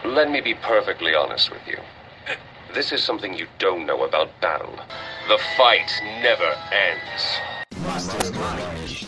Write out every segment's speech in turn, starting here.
Let me be perfectly honest with you. This is something you don't know about battle. The fight never ends. Master's Mind.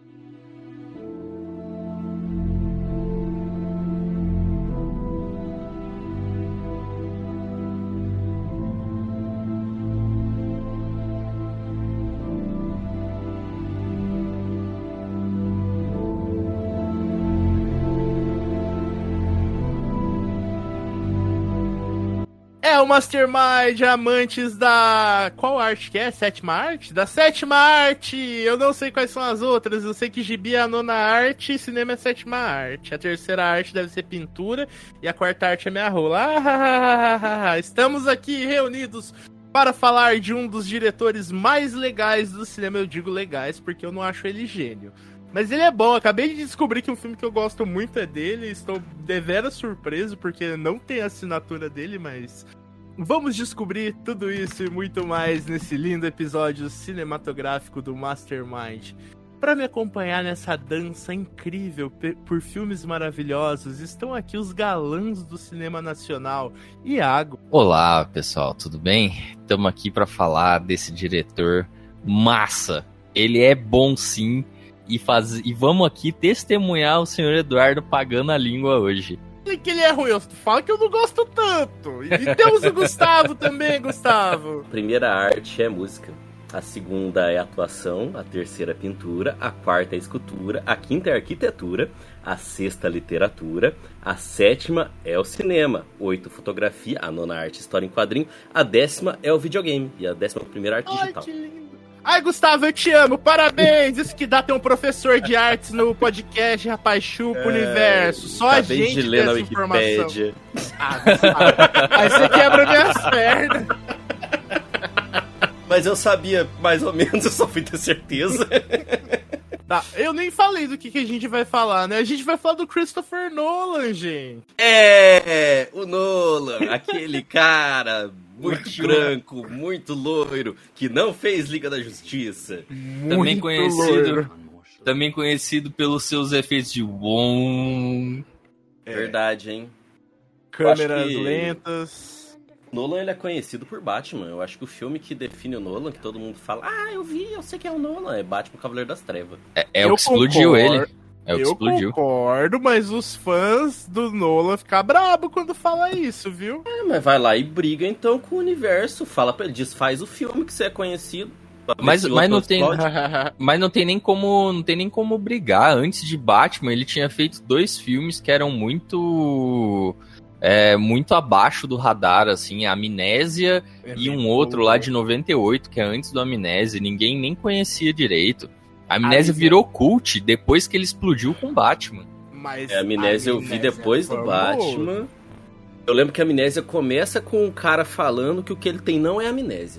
O Mastermind, amantes da... Qual arte que é? Sétima arte? Da sétima arte! Eu não sei quais são as outras. Eu sei que gibi é a nona arte e cinema é a sétima arte. A terceira arte deve ser pintura e a quarta arte é minha rola. Estamos aqui reunidos para falar de um dos diretores mais legais do cinema. Eu digo legais porque eu não acho ele gênio. Mas ele é bom. Acabei de descobrir que um filme que eu gosto muito é dele. Estou deveras surpreso porque não tem a assinatura dele, mas... Vamos descobrir tudo isso e muito mais nesse lindo episódio cinematográfico do Mastermind. Para me acompanhar nessa dança incrível por filmes maravilhosos, estão aqui os galãs do cinema nacional. Iago. Olá, pessoal, tudo bem? Estamos aqui para falar desse diretor massa. Ele é bom sim e vamos aqui testemunhar o senhor Eduardo pagando a língua hoje. Que ele é ruim, eu falo que eu não gosto tanto. E temos o Gustavo também, Gustavo. A primeira arte é música, a segunda é atuação, a terceira é pintura, a quarta é escultura, a quinta é arquitetura, a sexta é literatura, a sétima é o cinema, 8 fotografia, a nona arte história em quadrinho, a 10ª é o videogame e a 11ª arte digital. Ai, que lindo. Ai, Gustavo, eu te amo, parabéns! Isso que dá ter um professor de artes no podcast, rapaz, chupa o universo. Só a gente de ler tem na essa informação. Wikipédia. Aí você quebra minhas pernas. Mas eu sabia mais ou menos, eu só fui ter certeza. Tá, eu nem falei do que a gente vai falar, né? A gente vai falar do Christopher Nolan, gente. O Nolan, aquele cara... Muito branco, muito loiro, que não fez Liga da Justiça. Também conhecido pelos seus efeitos de bom. Verdade, hein? Câmeras lentas. Nolan, ele é conhecido por Batman. Eu acho que o filme que define o Nolan, que todo mundo fala, eu sei que é o Nolan, é Batman Cavaleiro das Trevas. É o que explodiu ele. É o que explodiu. Eu concordo, mas os fãs do Nolan ficam brabos quando fala isso, viu? Mas vai lá e briga então com o universo. Fala pra ele, desfaz o filme que você é conhecido. Mas não tem nem como brigar. Antes de Batman, ele tinha feito 2 filmes que eram muito abaixo do radar, assim, a Amnésia e um outro lá de 98, que é antes do Amnésia. Ninguém nem conhecia direito. A Amnésia virou cult depois que ele explodiu com Batman. Mas a Amnésia eu vi depois do Batman. Eu lembro que a Amnésia começa com um cara falando que o que ele tem não é amnésia.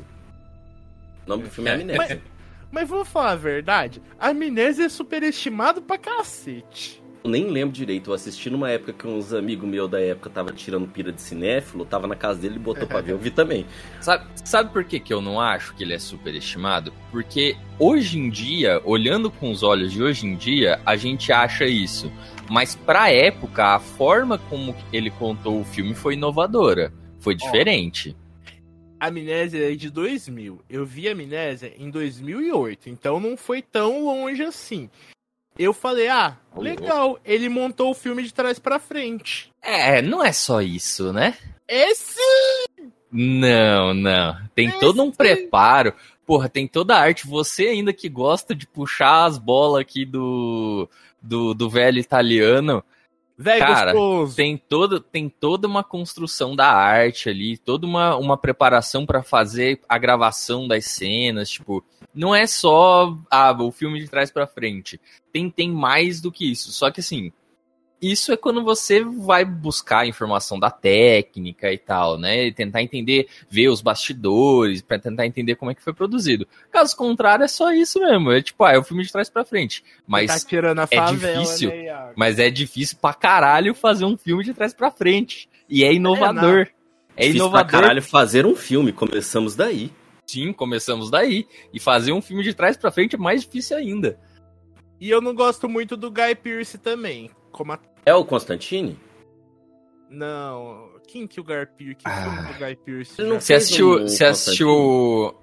O nome do filme é Amnésia. Mas vamos falar a verdade, a Amnésia é superestimado pra cacete. Eu nem lembro direito, eu assisti numa época que uns amigos meus da época tava tirando pira de cinéfilo, tava na casa dele e botou pra ver, eu vi também. Sabe por que eu não acho que ele é superestimado? Porque hoje em dia, olhando com os olhos de hoje em dia, a gente acha isso. Mas pra época, a forma como ele contou o filme foi inovadora, foi diferente. A Amnésia é de 2000, eu vi a Amnésia em 2008, então não foi tão longe assim. Eu falei, legal, ele montou o filme de trás pra frente. Não é só isso, né? É sim! Não. Tem todo um preparo. Porra, tem toda a arte. Você ainda que gosta de puxar as bolas aqui do velho italiano. Cara, gostoso. tem toda uma construção da arte ali, toda uma preparação pra fazer a gravação das cenas, tipo, não é só o filme de trás pra frente, tem mais do que isso, só que assim, isso é quando você vai buscar a informação da técnica e tal, né, e tentar entender, ver os bastidores, pra tentar entender como é que foi produzido. Caso contrário, é só isso mesmo, é tipo, é o filme de trás pra frente, mas tá tirando a favela, difícil, né, mas é difícil pra caralho fazer um filme de trás pra frente, e é inovador. É inovador. Pra caralho fazer um filme, começamos daí. Sim, começamos daí, e fazer um filme de trás pra frente é mais difícil ainda. E eu não gosto muito do Guy Pearce também, É o Constantine? Não. Quem que o Guy Pearce? Que filme do Guy Pearce? Ele não Você fez assistiu. um Você assistiu.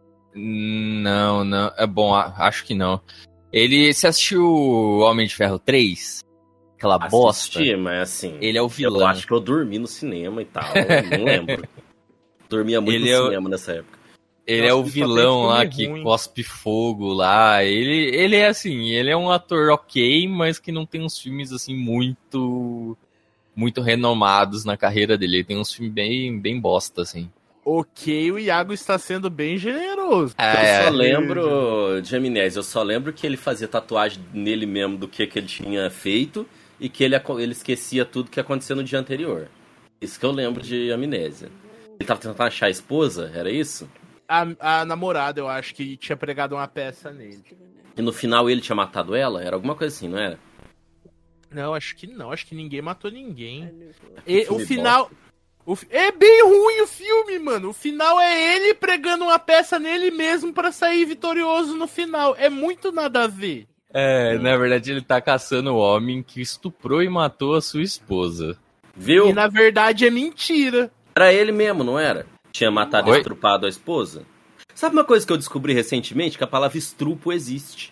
Não, não. É bom, acho que não. Você assistiu Homem de Ferro 3? Aquela bosta? Assisti, mas assim... Ele é o vilão. Eu acho que eu dormi no cinema e tal, não lembro. Dormia muito Ele no é o- cinema nessa época. Ele é Nossa, o ele só tem vilão lá filme que ruim. cospe fogo lá. Ele é assim, ele é um ator ok, mas que não tem uns filmes assim muito renomados na carreira dele. Ele tem uns filmes bem bosta, assim. Ok, o Iago está sendo bem generoso. Eu só lembro de Amnésia, eu só lembro que ele fazia tatuagem nele mesmo do que ele tinha feito e que ele esquecia tudo que aconteceu no dia anterior. Isso que eu lembro de Amnésia. Ele tava tentando achar a esposa, era isso? A namorada, eu acho que tinha pregado uma peça nele. E no final ele tinha matado ela? Era alguma coisa assim, não era? Não, acho que não. Acho que ninguém matou ninguém. Que O filme final... É bem ruim o filme, mano. O final é ele pregando uma peça nele mesmo pra sair vitorioso no final. É muito nada a ver. Na verdade ele tá caçando o homem que estuprou e matou a sua esposa. Viu? E na verdade é mentira. Era ele mesmo, não era? Tinha matado e Oi? estrupado a esposa? Sabe uma coisa que eu descobri recentemente? Que a palavra estrupo existe.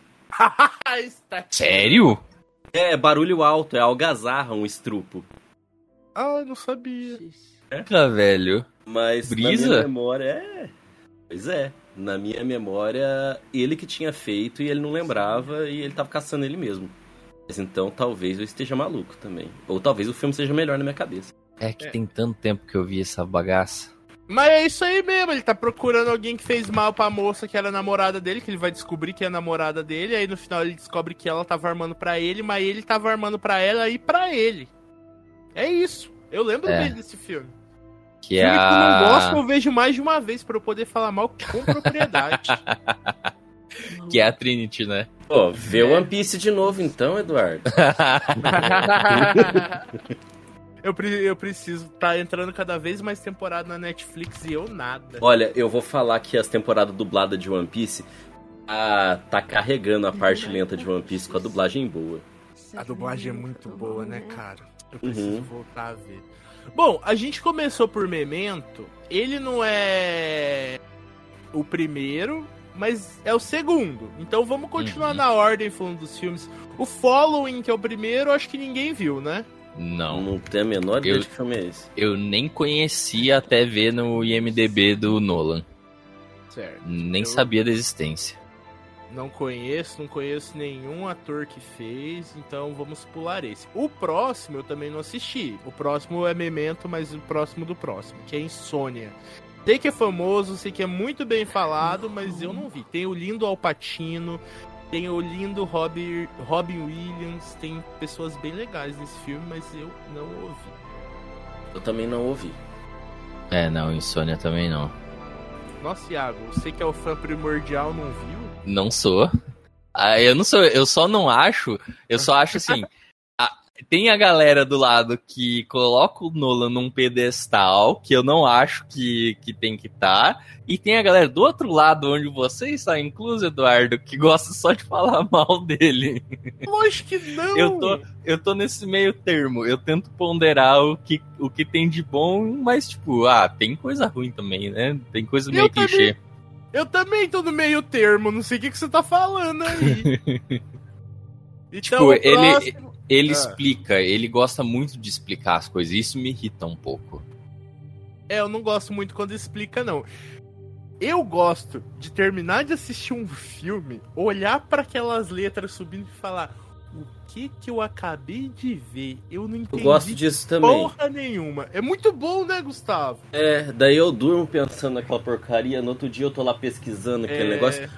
Sério? É barulho alto, é algazarra, um estrupo. Ah, eu não sabia. Caraca, velho. Mas Brisa? na minha memória, Pois é. Na minha memória, ele que tinha feito e ele não lembrava e ele tava caçando ele mesmo. Mas então talvez eu esteja maluco também. Ou talvez o filme seja melhor na minha cabeça. É que tem tanto tempo que eu vi essa bagaça. Mas é isso aí mesmo, ele tá procurando alguém que fez mal pra moça que era namorada dele, que ele vai descobrir que é namorada dele, aí no final ele descobre que ela tava armando pra ele, mas ele tava armando pra ela e pra ele. É isso. Eu lembro bem desse filme. Que Filme é que eu não gosto, a... eu vejo mais de uma vez pra eu poder falar mal com propriedade. que é a Trinity, né? Pô, vê One Piece de novo então, Eduardo. Eu preciso. Tá entrando cada vez mais temporada na Netflix e eu nada. Olha, eu vou falar que as temporadas dubladas de One Piece tá carregando a parte lenta de One Piece com a dublagem boa. A dublagem é muito boa, né, cara? Eu preciso voltar a ver. Bom, a gente começou por Memento. Ele não é o primeiro, mas é o segundo. Então vamos continuar na ordem falando dos filmes. O Following, que é o primeiro, acho que ninguém viu, né? Não. Não tenho a menor ideia de que filme é esse. Eu nem conhecia até ver no IMDB do Nolan. Certo. Nem Eu sabia da existência. não conheço nenhum ator que fez, então vamos pular esse. O próximo eu também não assisti. O próximo é Memento, mas o próximo do próximo, que é Insônia. Sei que é famoso, sei que é muito bem falado, mas eu não vi. Tem o lindo Al Pacino, tem o lindo Robin Williams, tem pessoas bem legais nesse filme, mas eu não ouvi. Eu também não ouvi. Não, Insônia também não. Nossa, Iago, você que é o fã primordial, não viu? Não sou. Eu não sou, eu só não acho. Eu só acho assim. Tem a galera do lado que coloca o Nolan num pedestal, que eu não acho que tem que estar. E tem a galera do outro lado, onde você está incluso, Eduardo, que gosta só de falar mal dele. Lógico que não! Eu tô nesse meio termo. Eu tento ponderar o que tem de bom, mas, tipo, tem coisa ruim também, né? Tem coisa meio clichê. Eu também tô no meio termo, não sei o que você tá falando aí. Então, Tipo, ele Ah. explica, ele gosta muito de explicar as coisas, isso me irrita um pouco. eu não gosto muito quando explica, não. Eu gosto de terminar de assistir um filme, olhar pra aquelas letras subindo e falar: o que eu acabei de ver? Eu não entendi Eu gosto disso também. porra nenhuma. É muito bom, né, Gustavo? Daí eu durmo pensando naquela porcaria, no outro dia eu tô lá pesquisando aquele É. negócio.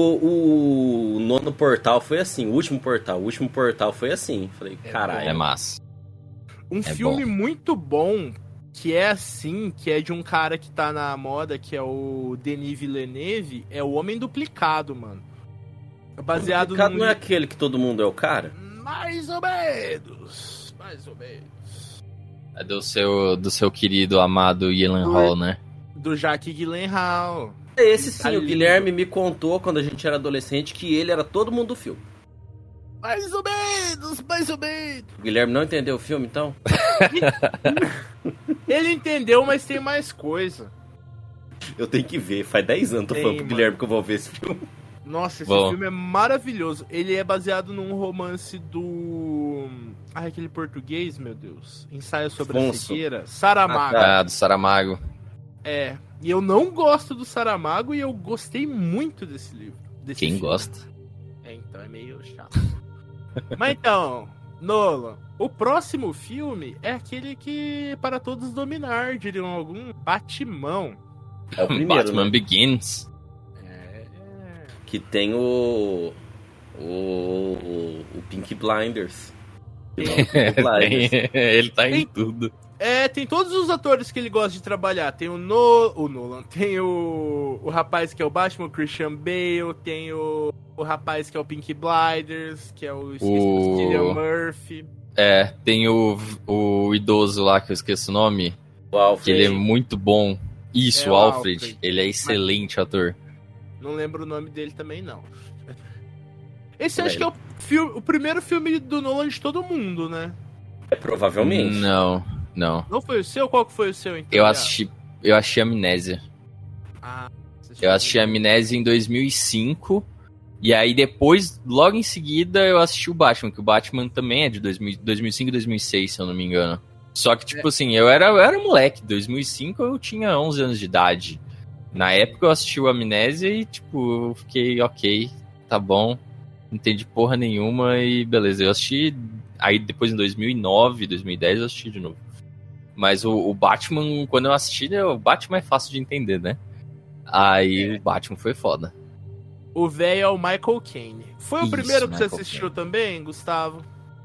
O nono portal foi assim, o último portal foi assim. Falei, caralho. É massa. Um filme bom. muito bom, que é assim, que é de um cara que tá na moda, que é o Denis Villeneuve, é O Homem Duplicado, mano. Baseado O no... não é aquele que todo mundo é o cara? Mais ou menos. Mais ou menos. É do seu querido, amado Gyllenhaal, né? Do Jacques Gyllenhaal. Esse sim, Tá o lindo. Guilherme me contou quando a gente era adolescente que ele era todo mundo do filme. Mais ou menos, mais ou menos. O Guilherme não entendeu o filme, então? Ele entendeu, mas tem mais coisa. Eu tenho que ver, faz 10 anos tô falando pro Guilherme que eu vou ver esse filme. Nossa, esse Bom. filme é maravilhoso. Ele é baseado num romance do... Ai, aquele português, meu Deus. Ensaio sobre a cegueira. Saramago. Do Saramago. É. E eu não gosto do Saramago e eu gostei muito desse livro. Quem filme. gosta? É, então é meio chato. Mas então, Nolan, o próximo filme é aquele que para todos dominar, diriam algum, Batman. É o primeiro, Batman né? Begins. Que tem o Pink Blinders. Ele tá em Tem- tudo. Tem todos os atores que ele gosta de trabalhar. Tem o Nolan, tem o rapaz que é o Batman, o Christian Bale, tem o rapaz que é o Pink Blinders, que é o Cillian Murphy. Tem o idoso lá, que eu esqueço o nome, O Alfred. que ele é muito bom. Isso, É, o o Alfred. Alfred. Ele é excelente ator. Não lembro o nome dele também, não. Esse Também. acho que é o primeiro filme do Nolan de todo mundo, né? Provavelmente. Não. Não foi o seu? Qual que foi o seu, então? Eu assisti Amnésia. Assistiu. Eu assisti Amnésia em 2005. E aí depois, logo em seguida, eu assisti o Batman, que o Batman também é de 2005 e 2006, se eu não me engano. Só que, tipo assim, eu era moleque. Em 2005 eu tinha 11 anos de idade. Na época eu assisti o Amnésia e, tipo, eu fiquei ok, tá bom. Não entendi porra nenhuma e beleza. Eu assisti, aí depois em 2009, 2010 eu assisti de novo. Mas o Batman, quando eu assisti, o Batman é fácil de entender, né? Aí o Batman foi foda. O velho é o Michael Caine. Foi o Isso, primeiro que você Michael assistiu Caine. também, Gustavo?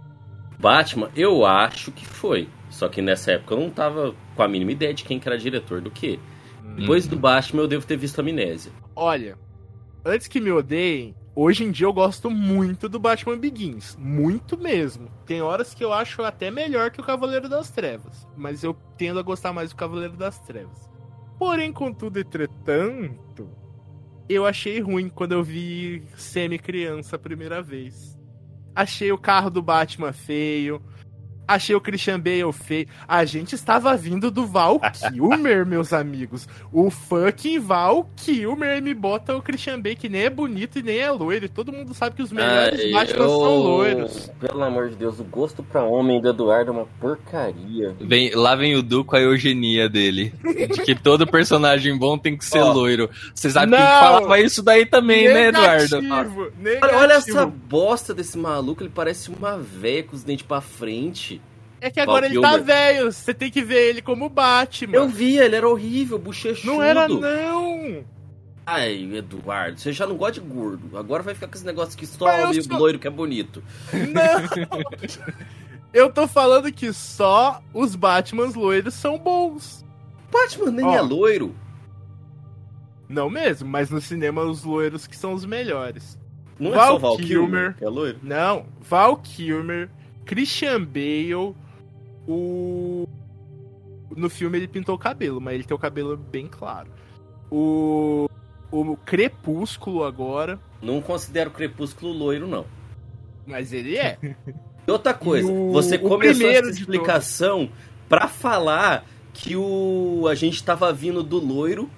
Batman, eu acho que foi. Só que nessa época eu não tava com a mínima ideia de quem que era diretor do quê. Depois do Batman eu devo ter visto Amnésia. Olha, antes que me odeiem, hoje em dia eu gosto muito do Batman Begins. Muito mesmo. Tem horas que eu acho até melhor que o Cavaleiro das Trevas. Mas eu tendo a gostar mais do Cavaleiro das Trevas. Porém, contudo, entretanto, eu achei ruim quando eu vi semi-criança a primeira vez. Achei o carro do Batman feio. Achei o Christian Bale feio. A gente estava vindo do Val Kilmer, meus amigos. O fucking Val Kilmer me bota o Christian Bale, que nem é bonito e nem é loiro. E todo mundo sabe que os melhores Batman são loiros. Pelo amor de Deus, o gosto pra homem do Eduardo é uma porcaria. Lá vem o Du com a eugenia dele. De que todo personagem bom tem que ser loiro. Você sabe quem Não! falava isso daí também, né, Eduardo? Negativo. Olha essa bosta desse maluco, ele parece uma véia com os dentes pra frente. É que agora Val ele tá Kilmer. velho. Você tem que ver ele como Batman. Eu vi, ele era horrível, bochechudo. Não era, não. Ai, Eduardo, você já não gosta de gordo. Agora vai ficar com esse negócio que só Mas eu homem sou- loiro que é bonito. Não. Eu tô falando que só os Batmans loiros são bons. Batman nem Ó. é loiro. Não mesmo, mas no cinema os loiros que são os melhores. Não é Val só Val Kilmer. Kilmer que é loiro. Não, Val Kilmer, Christian Bale, no filme ele pintou o cabelo, mas ele tem o cabelo bem claro. O Crepúsculo agora, Não considero Crepúsculo loiro, não. mas ele é. E outra coisa, E você o começou primeiro essa de explicação pra falar que a gente tava vindo do loiro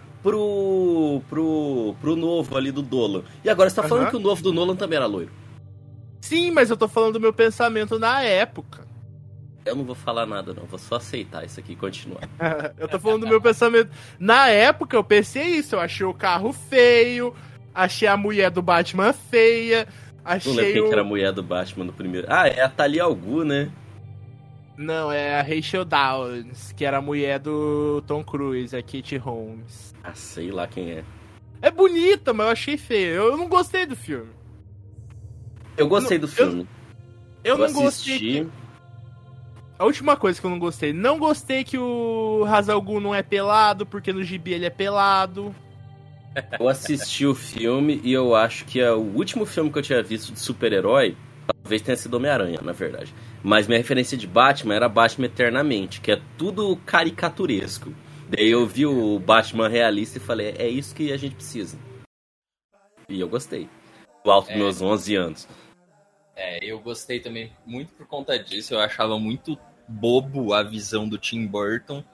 pro novo ali do Nolan. E agora você tá falando Aham. que o novo do Nolan também era loiro. Sim, mas eu tô falando do meu pensamento na época. Eu não vou falar nada, não. Vou só aceitar isso aqui e continuar. Eu tô falando do meu pensamento. Na época eu pensei isso, eu achei o carro feio, achei a mulher do Batman feia, Não lembro achei quem o... que era a mulher do Batman no primeiro. Ah, é a Talia al Ghul, né? Não, é a Rachel Dawes, que era a mulher do Tom Cruise, a Katie Holmes. Ah, sei lá quem é. É bonita, mas eu achei feia. Eu não gostei do filme. Eu gostei do eu- filme. Eu não gostei. assisti. A última coisa que eu não gostei. Não gostei que o Ra's al Ghul não é pelado, porque no gibi ele é pelado. Eu assisti o filme e eu acho que o último filme que eu tinha visto de super-herói, talvez tenha sido Homem-Aranha, na verdade. Mas minha referência de Batman era Batman Eternamente, que é tudo caricaturesco. Daí eu vi o Batman realista e falei, é isso que a gente precisa. E eu gostei. Do alto dos meus 11 anos. Eu gostei também muito por conta disso. Eu achava muito bobo a visão do Tim Burton.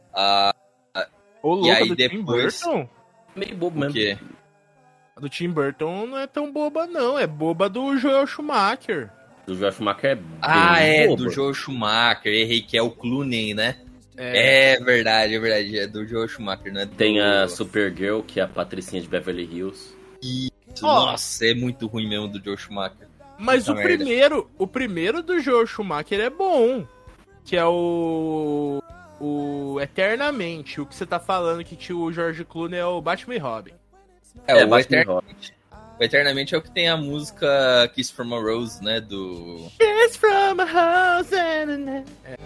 Ô, louco, E aí do depois- Tim Burton? Meio bobo O mesmo. quê? A do Tim Burton não é tão boba, não. É boba do Joel Schumacher. O Joel Schumacher é bem bobo. Do Joel Schumacher. Errei, que é o Clooney, né? É. É verdade. É do Joel Schumacher, né? Tem a Supergirl, que é a Patricinha de Beverly Hills. Nossa, é muito ruim mesmo do Joel Schumacher. Mas Puta o primeiro do Joel Schumacher é bom. Que é o Eternamente. O que você tá falando que tinha o George Clooney é o Batman e Robin. O Batman e Robin. Eternamente é o que tem a música Kiss from a Rose, né? Do... Kiss from a house and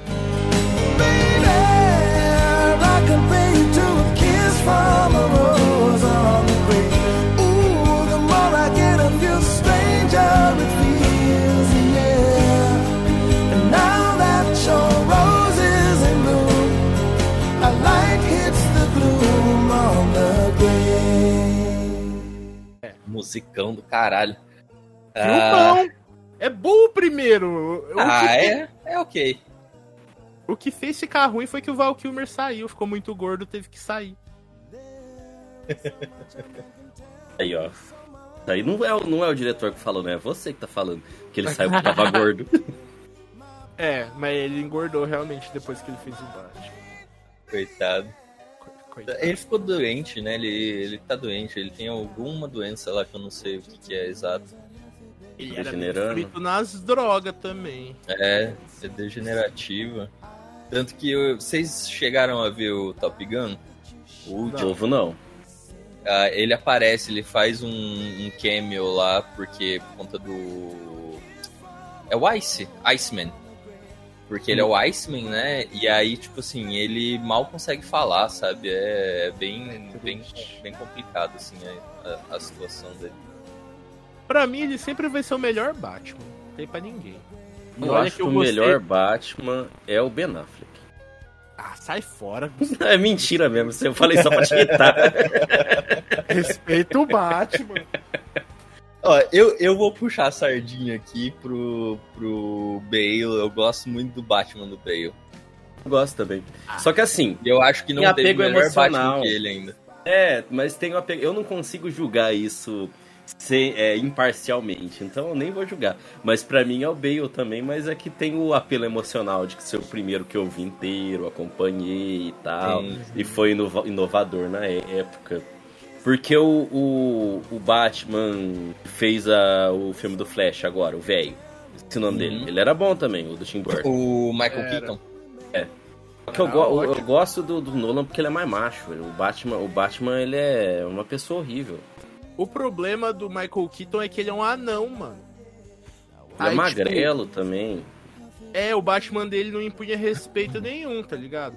I can pay you to a kiss from a rose on the grave. Ooh, the more I get of you, stranger it feels, yeah. And now that your rose is in bloom, a light hits the gloom on the grave. Musicão do caralho. Filmão. É bom o primeiro. É ok. O que fez ficar ruim foi que o Val Kilmer saiu. Ficou muito gordo, teve que sair. Aí, ó. Aí não é o diretor que falou, né? É você que tá falando que ele saiu porque tava gordo. Mas ele engordou realmente depois que ele fez o Batman. Coitado. Coitado. Ele ficou doente, né? Ele tá doente. Ele tem alguma doença lá que eu não sei o que é exato. Ele era Degenerando. frito nas drogas também. É degenerativa. Tanto que vocês chegaram a ver o Top Gun? O último. De novo, não. Ele aparece, ele faz um cameo lá, porque por conta do... É o Iceman. Porque ele é o Iceman, né? E aí, tipo assim, ele mal consegue falar, sabe? É bem complicado, assim, a situação dele. Pra mim, ele sempre vai ser o melhor Batman. Não tem pra ninguém. E Eu olha acho que que o melhor Batman é o Ben Affleck. Ah, sai fora. É mentira mesmo, eu falei só pra te irritar. Respeita o Batman. Ó, eu vou puxar a sardinha aqui pro Bale. Eu gosto muito do Batman do Bale. Eu gosto também. Só que assim, E eu acho que não tem teve apego melhor emocional. Batman que ele ainda. mas tem um apego. Eu não consigo julgar isso imparcialmente, então eu nem vou julgar. Mas pra mim é o Bale também, mas é que tem o apelo emocional de que ser o primeiro que eu vi inteiro, acompanhei e tal. Sim. E foi inovador na época. Porque o Batman fez o filme do Flash agora, o velho. Esse é o nome dele. Ele era bom também, o do Tim Burton. O Michael Keaton. Só que eu gosto do Nolan porque ele é mais macho. O Batman ele é uma pessoa horrível. O problema do Michael Keaton é que ele é um anão, mano. Ele é magrelo também. O Batman dele não impunha respeito nenhum, tá ligado?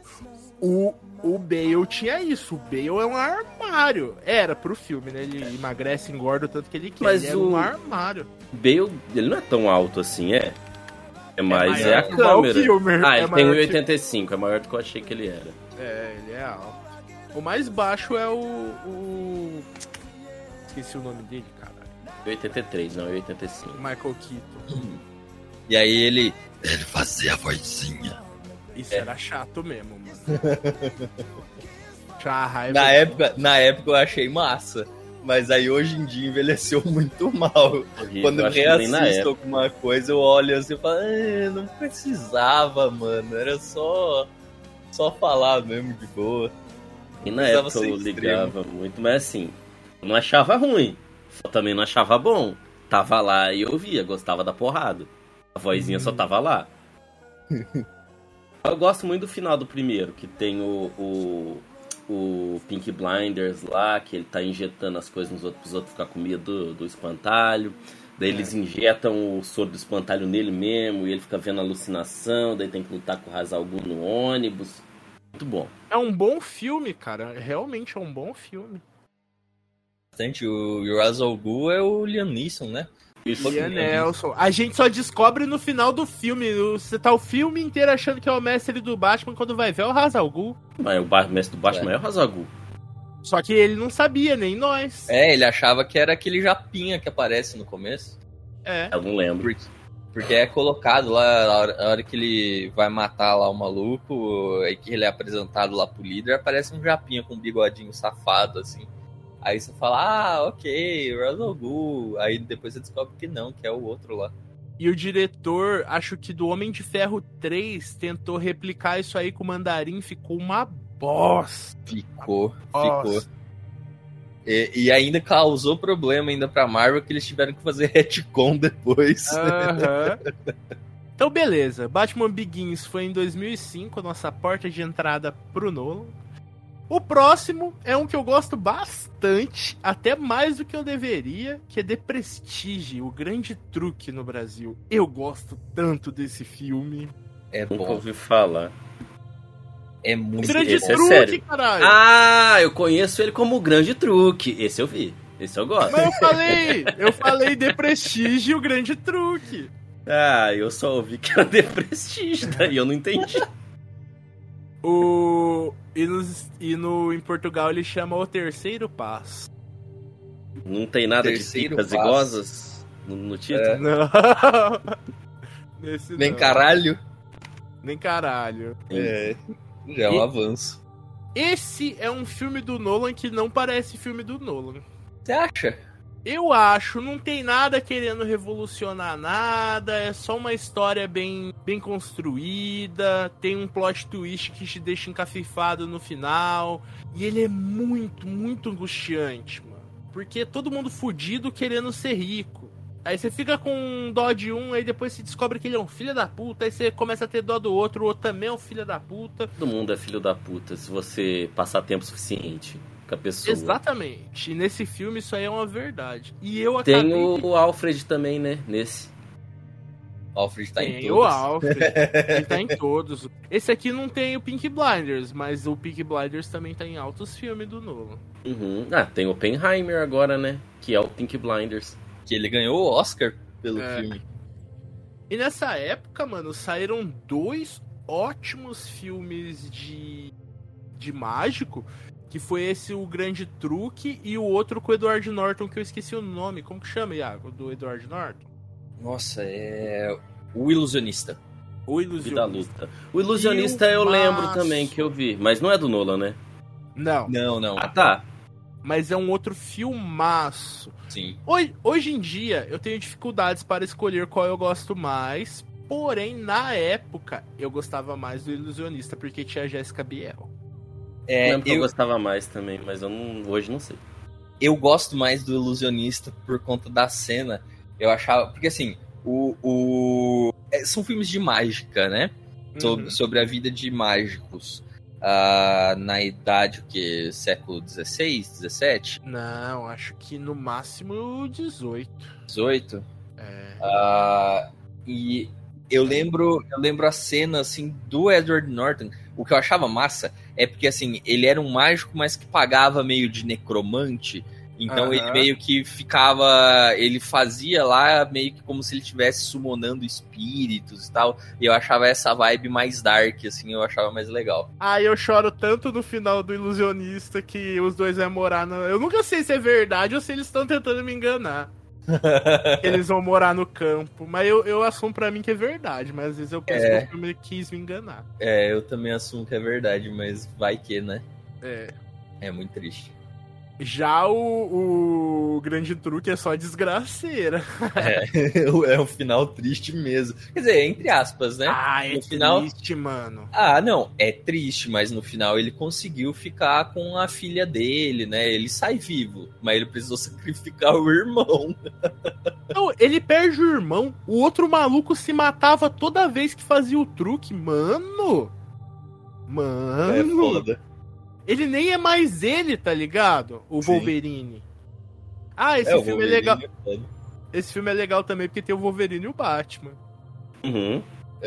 O Bale tinha isso. O Bale é um armário. Era pro filme, né? Ele emagrece, engorda o tanto que ele quer. Mas ele é um armário. Bale, ele não é tão alto assim, é? É mais maior a que o Val câmera. Kilmer, Ele tem maior 1,85, é maior do que eu achei que ele era. Ele é alto. O mais baixo é o... Esqueci o nome dele, caralho. 1,83, não, 1,85. O Michael Keaton. E aí ele fazia a vozinha. Isso era chato mesmo, mano. Tinha uma raiva. Na época eu achei massa. Mas aí hoje em dia envelheceu muito mal. Quando eu reassisto alguma coisa, eu olho assim e falo, não precisava, mano. Era só falar mesmo de boa. E na época eu ligava muito, mas assim, eu não achava ruim. Só também não achava bom. Tava lá e eu via, gostava da porrada. A vozinha só tava lá. Eu gosto muito do final do primeiro, que tem o Pink Blinders lá, que ele tá injetando as coisas nos outros, pros outros ficar com medo do espantalho. Daí eles injetam o soro do espantalho nele mesmo, e ele fica vendo alucinação, daí tem que lutar com o Ra's al Ghul no ônibus. Muito bom. É um bom filme, cara. Realmente é um bom filme. O Ra's al Ghul é o Liam Neeson, né? Liam Neeson. A gente só descobre no final do filme. Você tá o filme inteiro achando que é o mestre do Batman, quando vai ver é o Ra's al Ghul. Mas o mestre do Batman é o Ra's al Ghul. Só que ele não sabia, nem nós. Ele achava que era aquele japinha que aparece no começo. É. Eu não lembro. Porque é colocado lá, a hora que ele vai matar lá o maluco, aí que ele é apresentado lá pro líder, aparece um japinha com um bigodinho safado, assim. Aí você fala, ok, Russell Gu. Aí depois você descobre que não, que é o outro lá. E o diretor, acho que do Homem de Ferro 3, tentou replicar isso aí com o Mandarim, ficou uma bosta. Ficou. Nossa. E ainda causou problema ainda pra Marvel, que eles tiveram que fazer retcon depois. Aham. Então, beleza. Batman Begins foi em 2005, nossa porta de entrada pro Nolan. O próximo é um que eu gosto bastante, até mais do que eu deveria, que é The Prestige, o grande truque no Brasil. Eu gosto tanto desse filme. É Nunca bom. ouvi falar. É muito Grande esse é truque, sério. caralho. Ah, eu conheço ele como o Grande Truque. Esse eu vi. Esse eu gosto. Mas eu falei The Prestige, o grande truque. Ah, eu só ouvi que era The Prestige, daí eu não entendi. Em Portugal ele chama O Terceiro Passo. Não tem nada de Terceiro picas e passo. gozas no título? Não. Nesse Nem não. caralho. Nem caralho. É, já é um avanço. Esse é um filme do Nolan que não parece filme do Nolan. Você acha? Eu acho, não tem nada querendo revolucionar nada, é só uma história bem construída, tem um plot twist que te deixa encafifado no final, e ele é muito, muito angustiante, mano. Porque é todo mundo fudido querendo ser rico. Aí você fica com dó de um, aí depois você descobre que ele é um filho da puta, aí você começa a ter dó do outro, o outro também é um filho da puta. Todo mundo é filho da puta se você passar tempo suficiente com a pessoa. Exatamente. E nesse filme isso aí é uma verdade. E eu Tem acabei... o Alfred também, né? Nesse. Alfred tá em Tem todos. o Alfred, ele tá em todos. Esse aqui não tem o Pink Blinders, mas o Pink Blinders também tá em altos filmes do Nolan. Uhum. Ah, tem o Oppenheimer agora, né? Que é o Pink Blinders. Que ele ganhou o Oscar pelo É. filme. E nessa época, mano, saíram 2 ótimos filmes de mágico, que foi esse O Grande Truque e o outro com o Edward Norton, que eu esqueci o nome. Como que chama, Iago, do Edward Norton? Nossa, é o Ilusionista. O Vida Ilusionista. Luta. O Ilusionista eu lembro também que eu vi, mas não é do Nolan, né? Não, Não. Ah, tá. mas é um outro filmaço. Sim. Hoje em dia, eu tenho dificuldades para escolher qual eu gosto mais. Porém, na época, eu gostava mais do Ilusionista, porque tinha a Jessica Biel. É, Lembro que eu gostava mais também, mas hoje não sei. eu gosto mais do Ilusionista por conta da cena. Eu achava... Porque, assim, são filmes de mágica, né? Uhum. Sobre a vida de mágicos. Na idade, o quê? Século XVI, XVII? Não, acho que no máximo 18. 18? É. E eu lembro a cena, assim, do Edward Norton. O que eu achava massa é porque, assim, ele era um mágico, mas que pagava meio de necromante. Então ele meio que ficava... Ele fazia lá meio que como se ele estivesse summonando espíritos e tal. E eu achava essa vibe mais dark, assim, eu achava mais legal. Eu choro tanto no final do Ilusionista que os dois vão morar no... Eu nunca sei se é verdade ou se eles estão tentando me enganar. Eles vão morar no campo. Mas eu assumo pra mim que é verdade. Mas às vezes eu penso que o filme quis me enganar. Eu também assumo que é verdade, mas vai que, né? É muito triste. Já o Grande Truque é só desgraceira. É um final triste mesmo. Quer dizer, entre aspas, né? É no final... triste, mano. Não, é triste, mas no final ele conseguiu ficar com a filha dele, né? Ele sai vivo, mas ele precisou sacrificar o irmão. Não, ele perde o irmão, o outro maluco se matava toda vez que fazia o truque, mano. É foda. Ele nem é mais ele, tá ligado? O Sim. Wolverine. Esse filme é legal. Esse filme é legal também porque tem o Wolverine e o Batman. Uhum.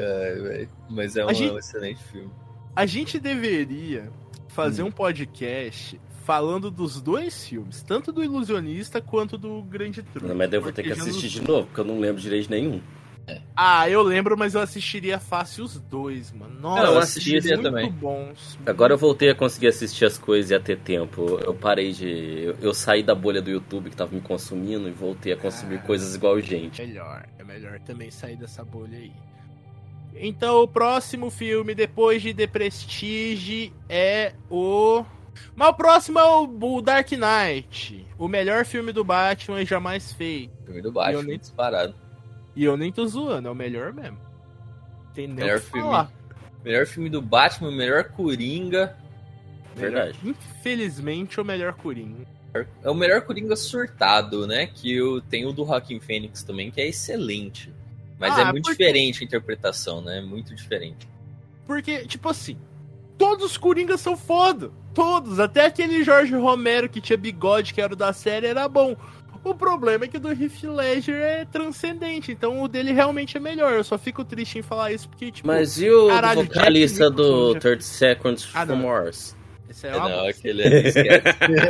Mas é um excelente filme. A gente deveria fazer um podcast falando dos dois filmes, tanto do Ilusionista quanto do Grande Truque. Não, mas eu vou ter que assistir de novo, porque eu não lembro direito de nenhum. Ah, eu lembro, mas eu assistiria fácil os dois, mano. Nossa, eu assistiria muito também. bons. Agora eu voltei a conseguir assistir as coisas e a ter tempo. Eu parei de... Eu saí da bolha do YouTube que tava me consumindo e voltei a consumir coisas igual gente. É melhor também sair dessa bolha aí. Então, o próximo filme, depois de The Prestige, é o... Mas o próximo é o Dark Knight. O melhor filme do Batman jamais feito. Filme do Batman, Eu nem- disparado. E eu nem tô zoando, é o melhor mesmo. Tem nem Melhor o que filme. falar. Melhor filme do Batman, melhor Coringa. Verdade. Infelizmente, o melhor Coringa. É o melhor Coringa surtado, né? Tem o do Joaquin Phoenix também, que é excelente. Mas é muito porque- diferente a interpretação, né? Muito diferente. Porque, tipo assim, todos os Coringas são foda. Todos. Até aquele Jorge Romero que tinha bigode, que era o da série, era bom. O problema é que o do Heath Ledger é transcendente. Então o dele realmente é melhor. Eu só fico triste em falar isso porque, tipo... Mas e o caralho, vocalista Jack do Nicholson já- 30 Seconds Ah, from não. Mars? Esse é uma Não, bosta. aquele ali esquece.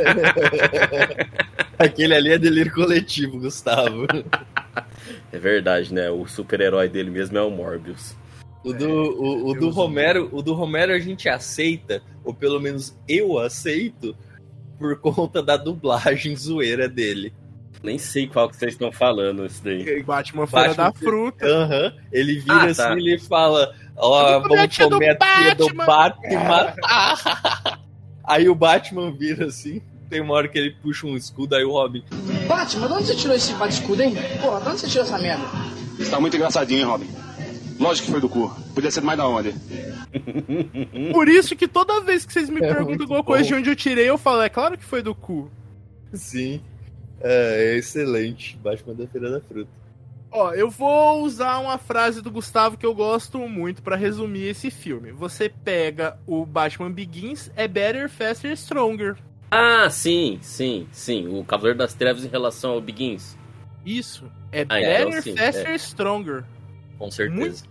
Aquele ali é delírio coletivo, Gustavo. É verdade, né? O super-herói dele mesmo é o Morbius. O do Romero a gente aceita, ou pelo menos eu aceito, por conta da dublagem zoeira dele. Nem sei qual que vocês estão falando isso daí. Batman fora Batman- da fruta. Aham. Ele vira Ah, assim, tá. ele fala, ó, Vamos comer a vamos tia do comer a tia do Batman. Batman. Aí o Batman vira assim, tem uma hora que ele puxa um escudo, aí o Robin, Batman, de onde você tirou esse bate-escudo, hein? Porra, de onde você tirou essa merda? Você tá muito engraçadinho, hein, Robin? Lógico que foi do cu. Podia ser mais da onde? Por isso que toda vez que vocês me perguntam muito alguma coisa bom. de onde eu tirei, eu falo, é claro que foi do cu. Sim. É excelente. Batman da Feira da Fruta. Ó, eu vou usar uma frase do Gustavo que eu gosto muito pra resumir esse filme. Você pega o Batman Begins, é better, faster, stronger. Ah, sim. O Cavaleiro das Trevas em relação ao Begins. Isso. É Ah, então better, sim, faster, stronger. com certeza.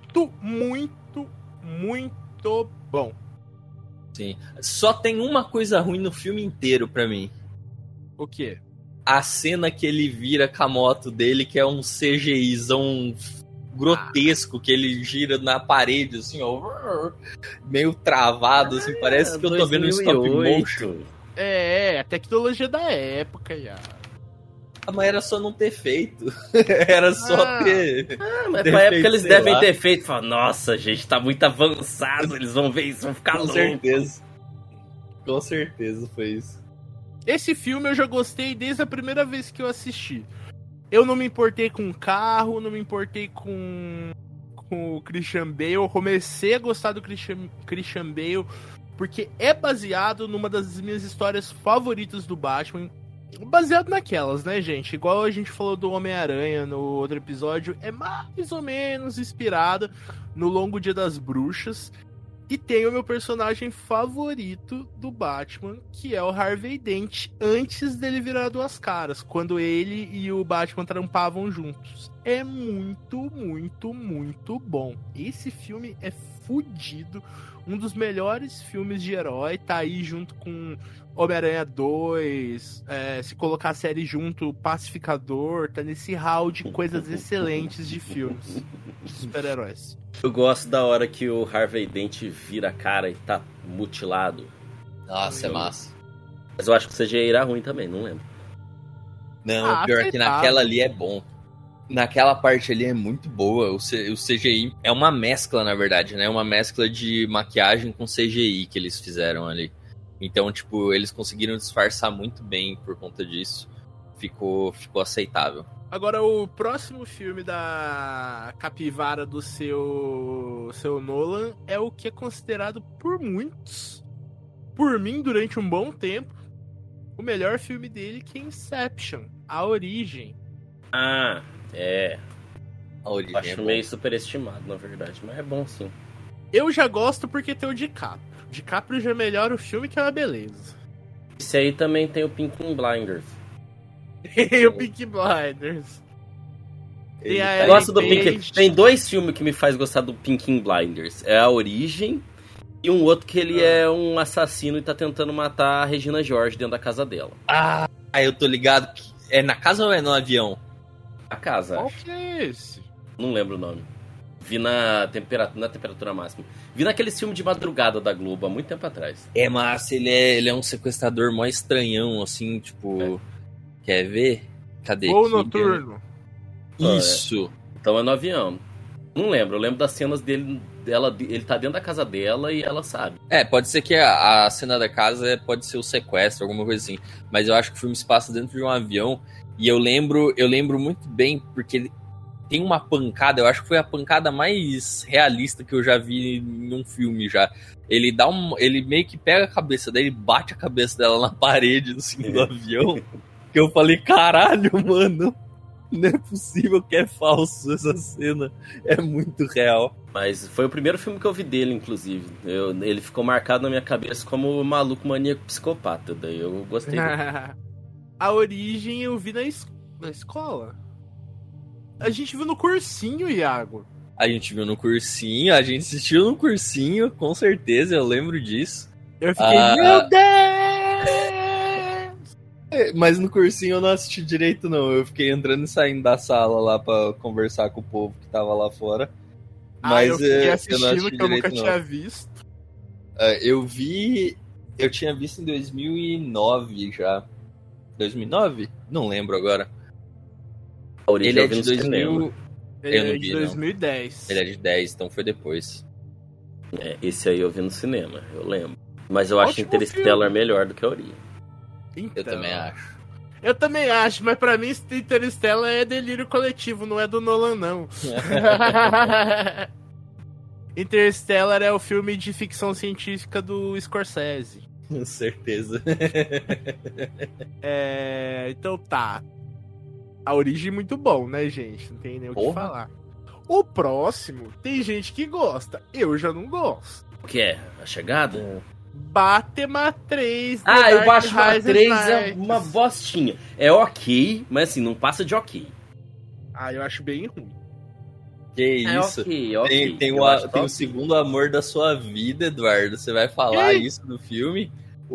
Muito bom. Sim. Só tem uma coisa ruim no filme inteiro pra mim. O quê? A cena que ele vira com a moto dele, que é um CGIzão grotesco, que ele gira na parede, assim, ó, meio travado, assim, parece que eu tô vendo um stop 2008. motion. É, a tecnologia da época, já. Ah, mas era só não ter feito. Era só ter... Ah, mas ter pra época feito, eles sei devem lá. ter feito. Fala, nossa, gente, tá muito avançado. Eles vão ver isso, vão ficar Com loucos. certeza. Com certeza foi isso. Esse filme eu já gostei desde a primeira vez que eu assisti. Eu não me importei com o carro, não me importei com o Christian Bale. Eu comecei a gostar do Christian Bale porque é baseado numa das minhas histórias favoritas do Batman. Baseado naquelas, né, gente? Igual a gente falou do Homem-Aranha no outro episódio, é mais ou menos inspirada no Longo Dia das Bruxas. E tem o meu personagem favorito do Batman, que é o Harvey Dent, antes dele virar Duas Caras, quando ele e o Batman trampavam juntos. É muito bom. Esse filme é fudido, um dos melhores filmes de herói, tá aí junto com Homem-Aranha 2, se colocar a série junto, Pacificador, tá nesse hall de coisas excelentes de filmes de super-heróis. Eu gosto da hora que o Harvey Dent vira a cara e tá mutilado. Nossa, é massa. Mas eu acho que o CGI era ruim também, não lembro. Não, pior que aceitável. naquela ali é bom. Naquela parte ali é muito boa. O CGI é uma mescla, na verdade, né? Uma mescla de maquiagem com CGI que eles fizeram ali. Então, tipo, eles conseguiram disfarçar muito bem por conta disso. Ficou aceitável. Agora, o próximo filme da capivara do seu Nolan é o que é considerado por muitos, por mim, durante um bom tempo, o melhor filme dele, que é Inception, A Origem. Ah, é. A origem Acho é bom. meio superestimado, na verdade. Mas é bom sim. Eu já gosto porque tem o DiCaprio. DiCaprio já melhora o filme, que é uma beleza. Esse aí também tem o Peaky Blinders. E o Peaky Blinders. Tem a Eu gosto do Ellen Peaky. Page. Tem dois filmes que me faz gostar do Peaky Blinders. É A Origem e um outro que ele é um assassino e tá tentando matar a Regina George dentro da casa dela. Ah, eu tô ligado que... É na casa ou é no avião? A casa, Qual acho. que é esse? Não lembro o nome. Vi na temperatura máxima. Vi naquele filme de madrugada da Globo, há muito tempo atrás. É massa, ele é um sequestrador mó estranhão, assim, tipo... Quer ver? Cadê? Voo noturno. Isso. Então é no avião. Não lembro, eu lembro das cenas dele, ele tá dentro da casa dela e ela sabe. Pode ser que a cena da casa pode ser o sequestro, alguma coisa assim. Mas eu acho que o filme se passa dentro de um avião. E eu lembro muito bem, porque tem uma pancada, eu acho que foi a pancada mais realista que eu já vi em um filme já. Ele meio que pega a cabeça dele, bate a cabeça dela na parede assim, do avião. Que eu falei, caralho, mano, não é possível que é falso essa cena. É muito real. Mas foi o primeiro filme que eu vi dele, inclusive. Ele ficou marcado na minha cabeça como maluco maníaco psicopata. Daí eu gostei dele. A Origem eu vi na escola. A gente viu no cursinho, Iago. A gente viu no cursinho, a gente assistiu no cursinho, com certeza, eu lembro disso. Eu fiquei, meu Deus! Mas no cursinho eu não assisti direito, não. Eu fiquei entrando e saindo da sala lá pra conversar com o povo que tava lá fora. Mas eu fiquei assistindo, eu não assisti que eu nunca direito, tinha visto. Eu tinha visto em 2009 já. 2009? Não lembro agora. Ele é de 2000. Ele é de 2010. Ele é de 10, então foi depois. Esse aí eu vi no cinema, eu lembro. Mas eu acho Ótimo Interstellar filme. melhor do que a Origem. Então, Eu também acho. Eu também acho, mas pra mim Interstellar é delírio coletivo, não é do Nolan, não. Interstellar é o filme de ficção científica do Scorsese. Com certeza. Então tá. A Origem é muito bom, né, gente? Não tem nem o que falar. O próximo, tem gente que gosta. Eu já não gosto. O que é? A Chegada? Batman 3. O Batman 3 é uma bostinha. É ok, mas assim, não passa de ok. Eu acho bem ruim. Que isso? Ok. Tem o segundo amor da sua vida, Eduardo. Você vai falar isso no filme?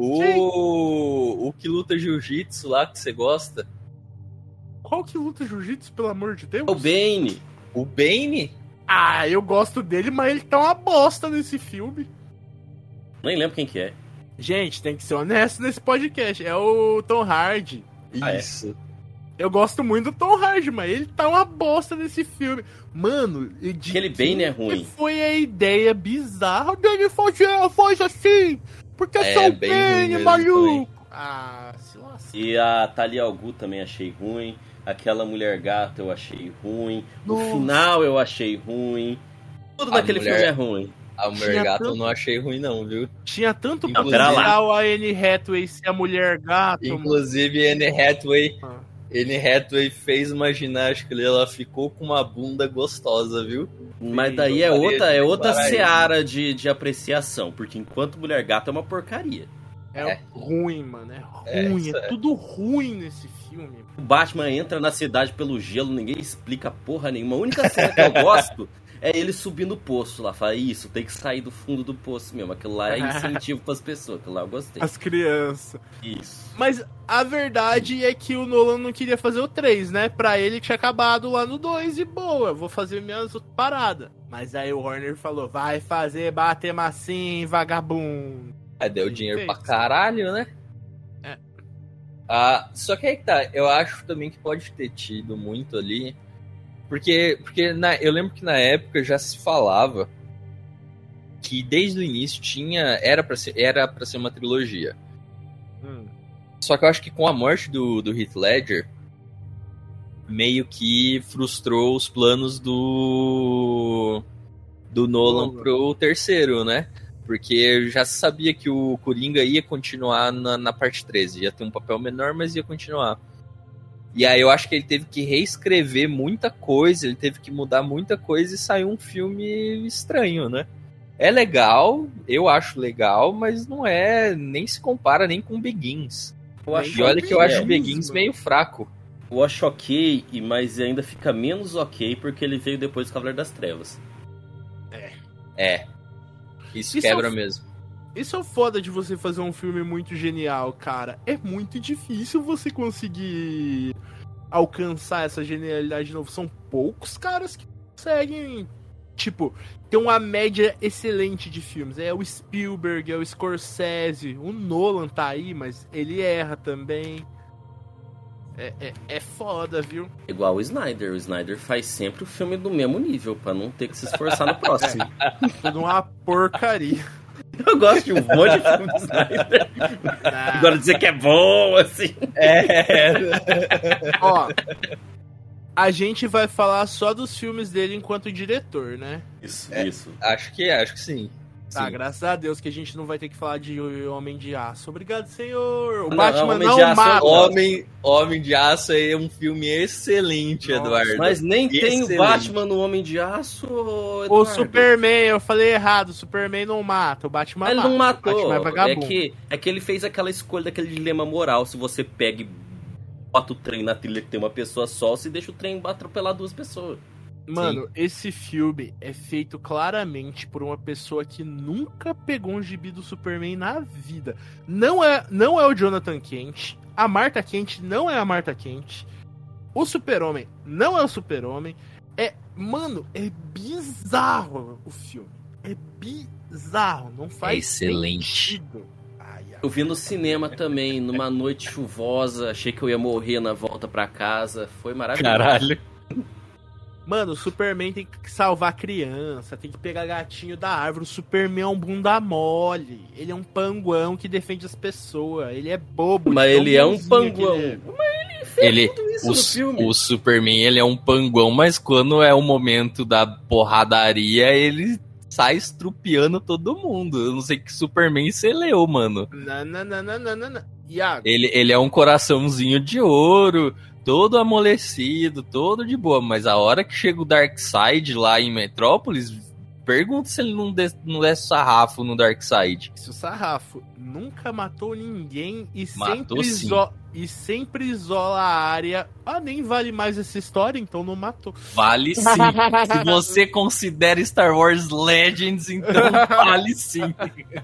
O que luta jiu-jitsu lá que você gosta? Qual que luta jiu-jitsu, pelo amor de Deus? O Bane. O Bane? Eu gosto dele, mas ele tá uma bosta nesse filme. Nem lembro quem que é. Gente, tem que ser honesto nesse podcast. É o Tom Hardy. Isso. Eu gosto muito do Tom Hardy, mas ele tá uma bosta nesse filme. Mano, aquele Bane é ruim. Foi a ideia bizarra dele fazer a voz assim. Porque eu sou o Bane, maluco. Se lasca. E a Talia al Ghul também achei ruim. Aquela mulher gata eu achei ruim. No final eu achei ruim. Tudo naquele filme é ruim. A mulher gata eu não achei ruim não, viu? Tinha tanto potencial a Anne Hathaway ser a mulher gata. Inclusive Anne Hathaway fez uma ginástica ali, ela ficou com uma bunda gostosa, viu? Mas daí é outra seara de apreciação, porque enquanto mulher gata é uma porcaria. Ruim, mano. É ruim. É tudo ruim nesse filme. O Batman entra na cidade pelo gelo, ninguém explica porra nenhuma. A única cena que eu gosto é ele subindo o poço lá. Fala, isso, tem que sair do fundo do poço mesmo. Aquilo lá é incentivo pras pessoas. Aquilo lá eu gostei. As crianças. Isso. Mas a verdade é que o Nolan não queria fazer o 3, né? Pra ele tinha acabado lá no 2 e boa, eu vou fazer minhas paradas. Mas aí o Warner falou, vai fazer Batman assim, vagabundo. Deu dinheiro pra caralho, né? Só que aí que tá, eu acho também que pode ter tido muito ali. Porque eu lembro que na época já se falava que desde o início era pra ser uma trilogia. Só que eu acho que com a morte do Heath Ledger, meio que frustrou os planos do Nolan pro terceiro, né? Porque já se sabia que o Coringa ia continuar na parte 13. Ia ter um papel menor, mas ia continuar. E aí eu acho que ele teve que reescrever muita coisa, ele teve que mudar muita coisa e saiu um filme estranho, né? É legal, eu acho legal, mas não nem se compara nem com Begins. E olha que eu acho Begins meio fraco. Eu acho ok, mas ainda fica menos ok porque ele veio depois do Cavaleiro das Trevas. Isso quebra mesmo. Isso é o foda de você fazer um filme muito genial, cara. É muito difícil você conseguir alcançar essa genialidade de novo. São poucos caras que conseguem, tipo, ter uma média excelente de filmes. É o Spielberg, é o Scorsese, o Nolan tá aí, mas ele erra também. É foda, viu? Igual o Snyder faz sempre o filme do mesmo nível, pra não ter que se esforçar no próximo. Tudo uma porcaria. Eu gosto de um monte de filme do Snyder. Agora dizer que é bom, assim. Ó, a gente vai falar só dos filmes dele enquanto diretor, né? Isso. Acho que sim. Tá, Sim. graças a Deus que a gente não vai ter que falar de Homem de Aço. Obrigado, senhor. O Não, Batman Homem não de Aço é mata. Homem de Aço é um filme excelente, Nossa, Eduardo. Mas nem tem o Excelente. Batman no Homem de Aço, O Eduardo. Superman, eu falei errado. O Superman não mata. O Batman Ele mata. não matou. O Batman é vagabundo. É que ele fez aquela escolha daquele dilema moral. Se você pega e bota o trem na trilha que tem uma pessoa só, se deixa o trem atropelar duas pessoas. Mano, esse filme é feito claramente por uma pessoa que nunca pegou um gibi do Superman na vida. Não é o Jonathan Kent. A Martha Kent não é a Martha Kent. O Super-Homem não é o Super-Homem. Mano, é bizarro o filme. É bizarro. Não faz excelente. sentido. Eu vi no cinema também, numa noite chuvosa. Achei que eu ia morrer na volta pra casa. Foi maravilhoso. Caralho. Mano, o Superman tem que salvar a criança, tem que pegar gatinho da árvore. O Superman é um bunda mole. Ele é um panguão que defende as pessoas. Ele é bobo. Mas tão ele é um bonzinho panguão. que ele é. Mas ele fez tudo isso no filme. O Superman, ele é um panguão, mas quando é o momento da porradaria, ele sai estrupiando todo mundo. Eu não sei que Superman você leu, mano. Não. Iago, Ele é um coraçãozinho de ouro, todo amolecido, todo de boa. Mas a hora que chega o Darkseid lá em Metrópolis, pergunta se ele não desce sarrafo no Darkseid. se o Sarrafo nunca matou ninguém e Matou, sempre isola a área. Nem vale mais essa história, então não matou. Vale sim. Se você considera Star Wars Legends, então vale sim.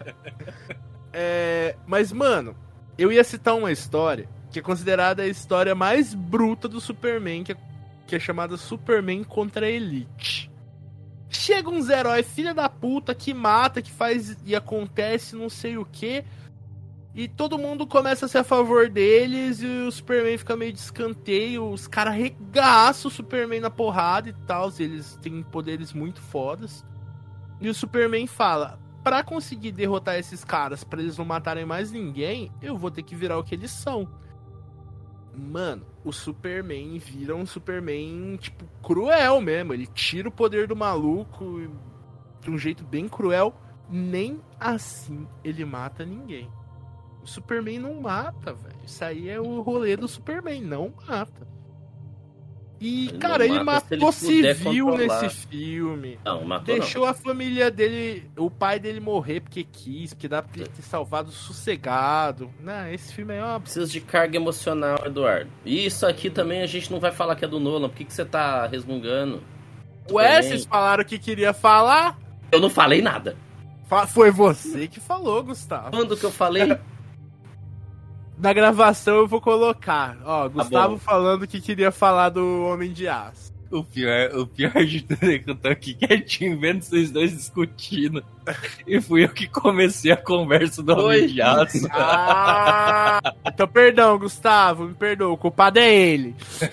Mas, mano, eu ia citar uma história que é considerada a história mais bruta do Superman, que é chamada Superman contra a Elite. Chega uns heróis filha da puta que mata, que faz e acontece não sei o que, e todo mundo começa a ser a favor deles, e o Superman fica meio de escanteio, os caras regaçam o Superman na porrada e tal, eles têm poderes muito fodas. E o Superman fala: pra conseguir derrotar esses caras, pra eles não matarem mais ninguém, eu vou ter que virar o que eles são. Mano, o Superman vira um Superman, tipo, cruel mesmo. Ele tira o poder do maluco de um jeito bem cruel. Nem assim ele mata ninguém. O Superman não mata, velho. Isso aí é o rolê do Superman, não mata. E, Ele cara, não ele mata se ele matou puder civil controlar. nesse filme. Não, matou Deixou a família dele, o pai dele morrer porque quis, porque dá pra ter salvado sossegado. Não, esse filme é uma... Precisa de carga emocional, Eduardo. E isso aqui também a gente não vai falar que é do Nolan. Por que você tá resmungando? Ué, Superman. vocês falaram que queria falar? Eu não falei nada. Foi você que falou, Gustavo. Quando que eu falei? Na gravação eu vou colocar. Ó, Gustavo bom. falando que queria falar do Homem de Aço. O pior de tudo é que eu tô aqui quietinho vendo vocês dois discutindo. E fui eu que comecei a conversa do Homem de Aço. Então perdão, Gustavo, me perdoa. O culpado é ele.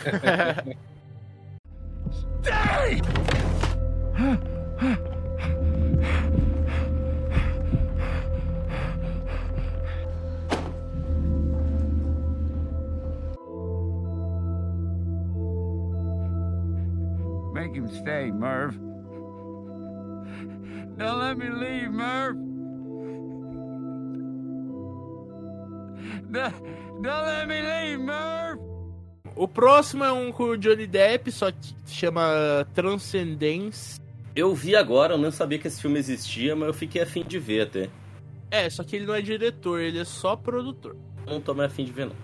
Make him stay, Merv. Don't let me leave, Merv. Don't let me leave, Merv. O próximo é um com o Johnny Depp, só que chama Transcendence. Eu vi agora, eu não sabia que esse filme existia, mas eu fiquei a fim de ver até. Só que ele não é diretor, ele é só produtor. Não tô mais a fim de ver, não.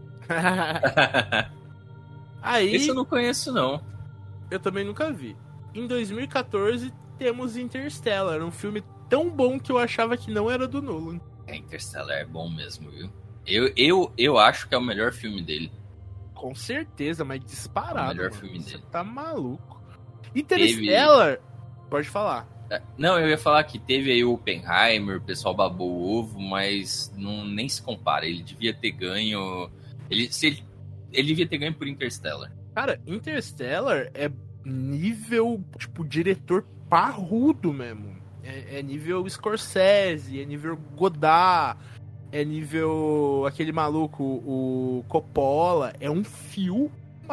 Aí, Esse eu não conheço, não. eu também nunca vi. Em 2014 temos Interstellar, um filme tão bom que eu achava que não era do Nolan. Interstellar é bom mesmo, viu? Eu acho que é o melhor filme dele. Com certeza, mas disparado. O melhor mano. filme Você dele. tá maluco. Interstellar, pode falar. Não, eu ia falar que teve aí o Oppenheimer, o pessoal babou o ovo, mas nem se compara. Ele devia ter ganho. Ele devia ter ganho por Interstellar. Cara, Interstellar é nível, tipo, diretor parrudo mesmo. É nível Scorsese, é nível Godard, é nível aquele maluco, o Coppola. É um filmação.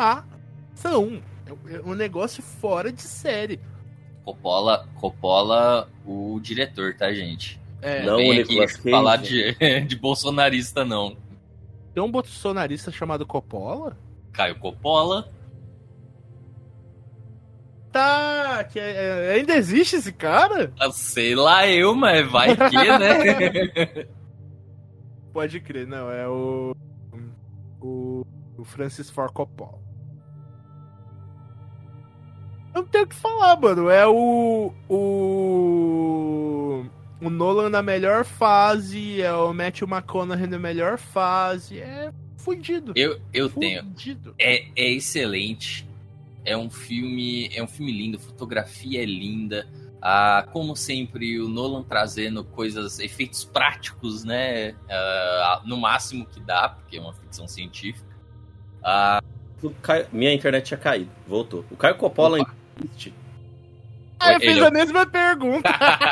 É um negócio fora de série. Coppola, o diretor, tá, gente? Não vem o aqui Nicolas Cage. falar de bolsonarista, não. Tem um bolsonarista chamado Coppola? Caio Coppola. Tá, ainda existe esse cara? Sei lá eu, mas vai que, né? Pode crer, não, é o Francis Ford Coppola. Eu não tenho o que falar, mano. É o Nolan na melhor fase, é o Matthew McConaughey na melhor fase. É fudido. Eu tenho. Fudido. É excelente. É um filme lindo, a fotografia é linda. Como sempre, o Nolan trazendo efeitos práticos, né? No máximo que dá, porque é uma ficção científica. Minha internet tinha caído, voltou. O Caio Coppola existe. Eu fiz a mesma pergunta.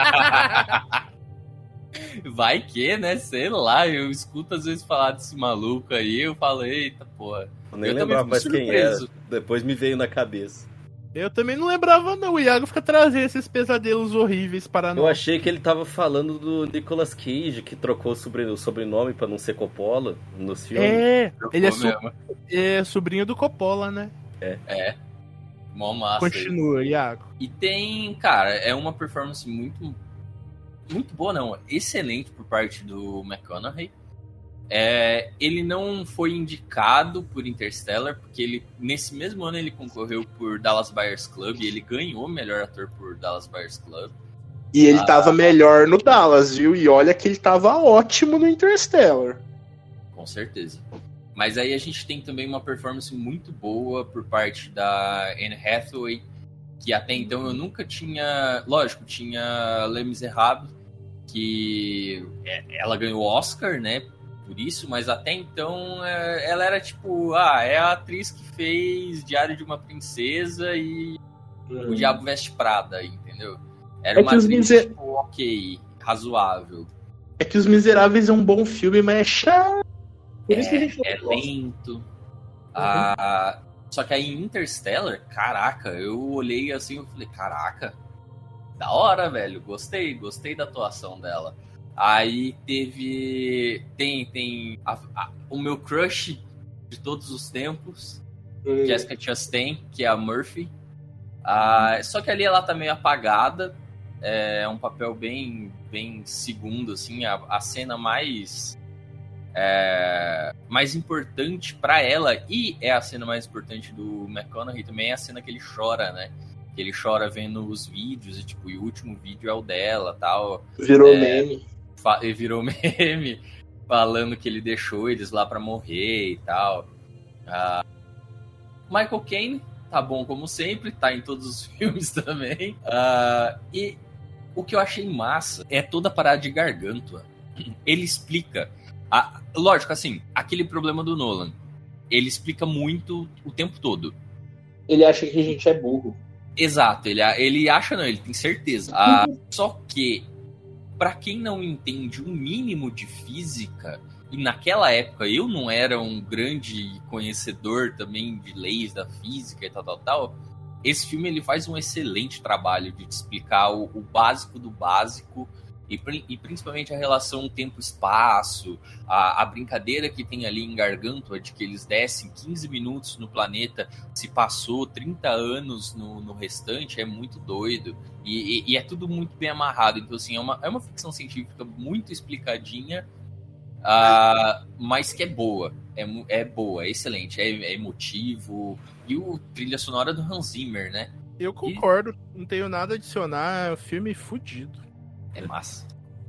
Vai que, né? Sei lá, eu escuto às vezes falar desse maluco aí, eu falo, eita, porra. Eu nem lembrava mais quem era, depois me veio na cabeça. Eu também não lembrava, não. O Iago fica trazendo esses pesadelos horríveis para nós. Eu achei que ele tava falando do Nicolas Cage, que trocou o sobrenome pra não ser Coppola nos filmes. Ele é sobrinho do Coppola, né? É. Mó massa. Continua, Iago. E tem, cara, é uma performance muito boa, não. Excelente por parte do McConaughey. Ele não foi indicado por Interstellar, porque nesse mesmo ano ele concorreu por Dallas Buyers Club e ele ganhou o melhor ator por Dallas Buyers Club. E ele tava melhor no Dallas, viu? E olha que ele tava ótimo no Interstellar. Com certeza. Mas aí a gente tem também uma performance muito boa por parte da Anne Hathaway, que até então eu nunca tinha... Lógico, tinha Les Miserables, que ela ganhou o Oscar, né? Por isso, mas até então ela era tipo, é a atriz que fez Diário de uma Princesa e O Diabo Veste Prada, entendeu? Era uma atriz tipo, ok, razoável. É que Os Miseráveis é um bom filme, mas é chato. Por isso que a gente não lento. Só que aí em Interstellar, caraca, eu olhei assim e falei, caraca, da hora, velho, gostei da atuação dela. Aí tem o meu crush de todos os tempos, Jessica Chastain, que é a Murphy. Só que ali ela tá meio apagada, é um papel bem segundo, assim, a cena mais importante pra ela, e é a cena mais importante do McConaughey também, é a cena que ele chora, né? Que ele chora vendo os vídeos, e tipo, o último vídeo é o dela, tal. Virou meme. Virou meme, falando que ele deixou eles lá pra morrer e tal. Michael Caine, tá bom como sempre, tá em todos os filmes também. E o que eu achei massa é toda a parada de Gargantua. Ele explica... lógico, assim, aquele problema do Nolan, ele explica muito o tempo todo. Ele acha que a gente é burro. Exato, ele acha não, ele tem certeza. Só que, pra quem não entende o mínimo de física, e naquela época eu não era um grande conhecedor também de leis da física e tal, esse filme ele faz um excelente trabalho de te explicar o básico do básico, e principalmente a relação tempo-espaço, a brincadeira que tem ali em Gargantua, de que eles descem 15 minutos no planeta, se passou 30 anos no restante, é muito doido. E é tudo muito bem amarrado. Então, assim, é uma ficção científica muito explicadinha, mas que é boa. É boa, é excelente, é emotivo. E o trilha sonora do Hans Zimmer, né? Eu concordo, não tenho nada a adicionar, é um filme fudido. É massa.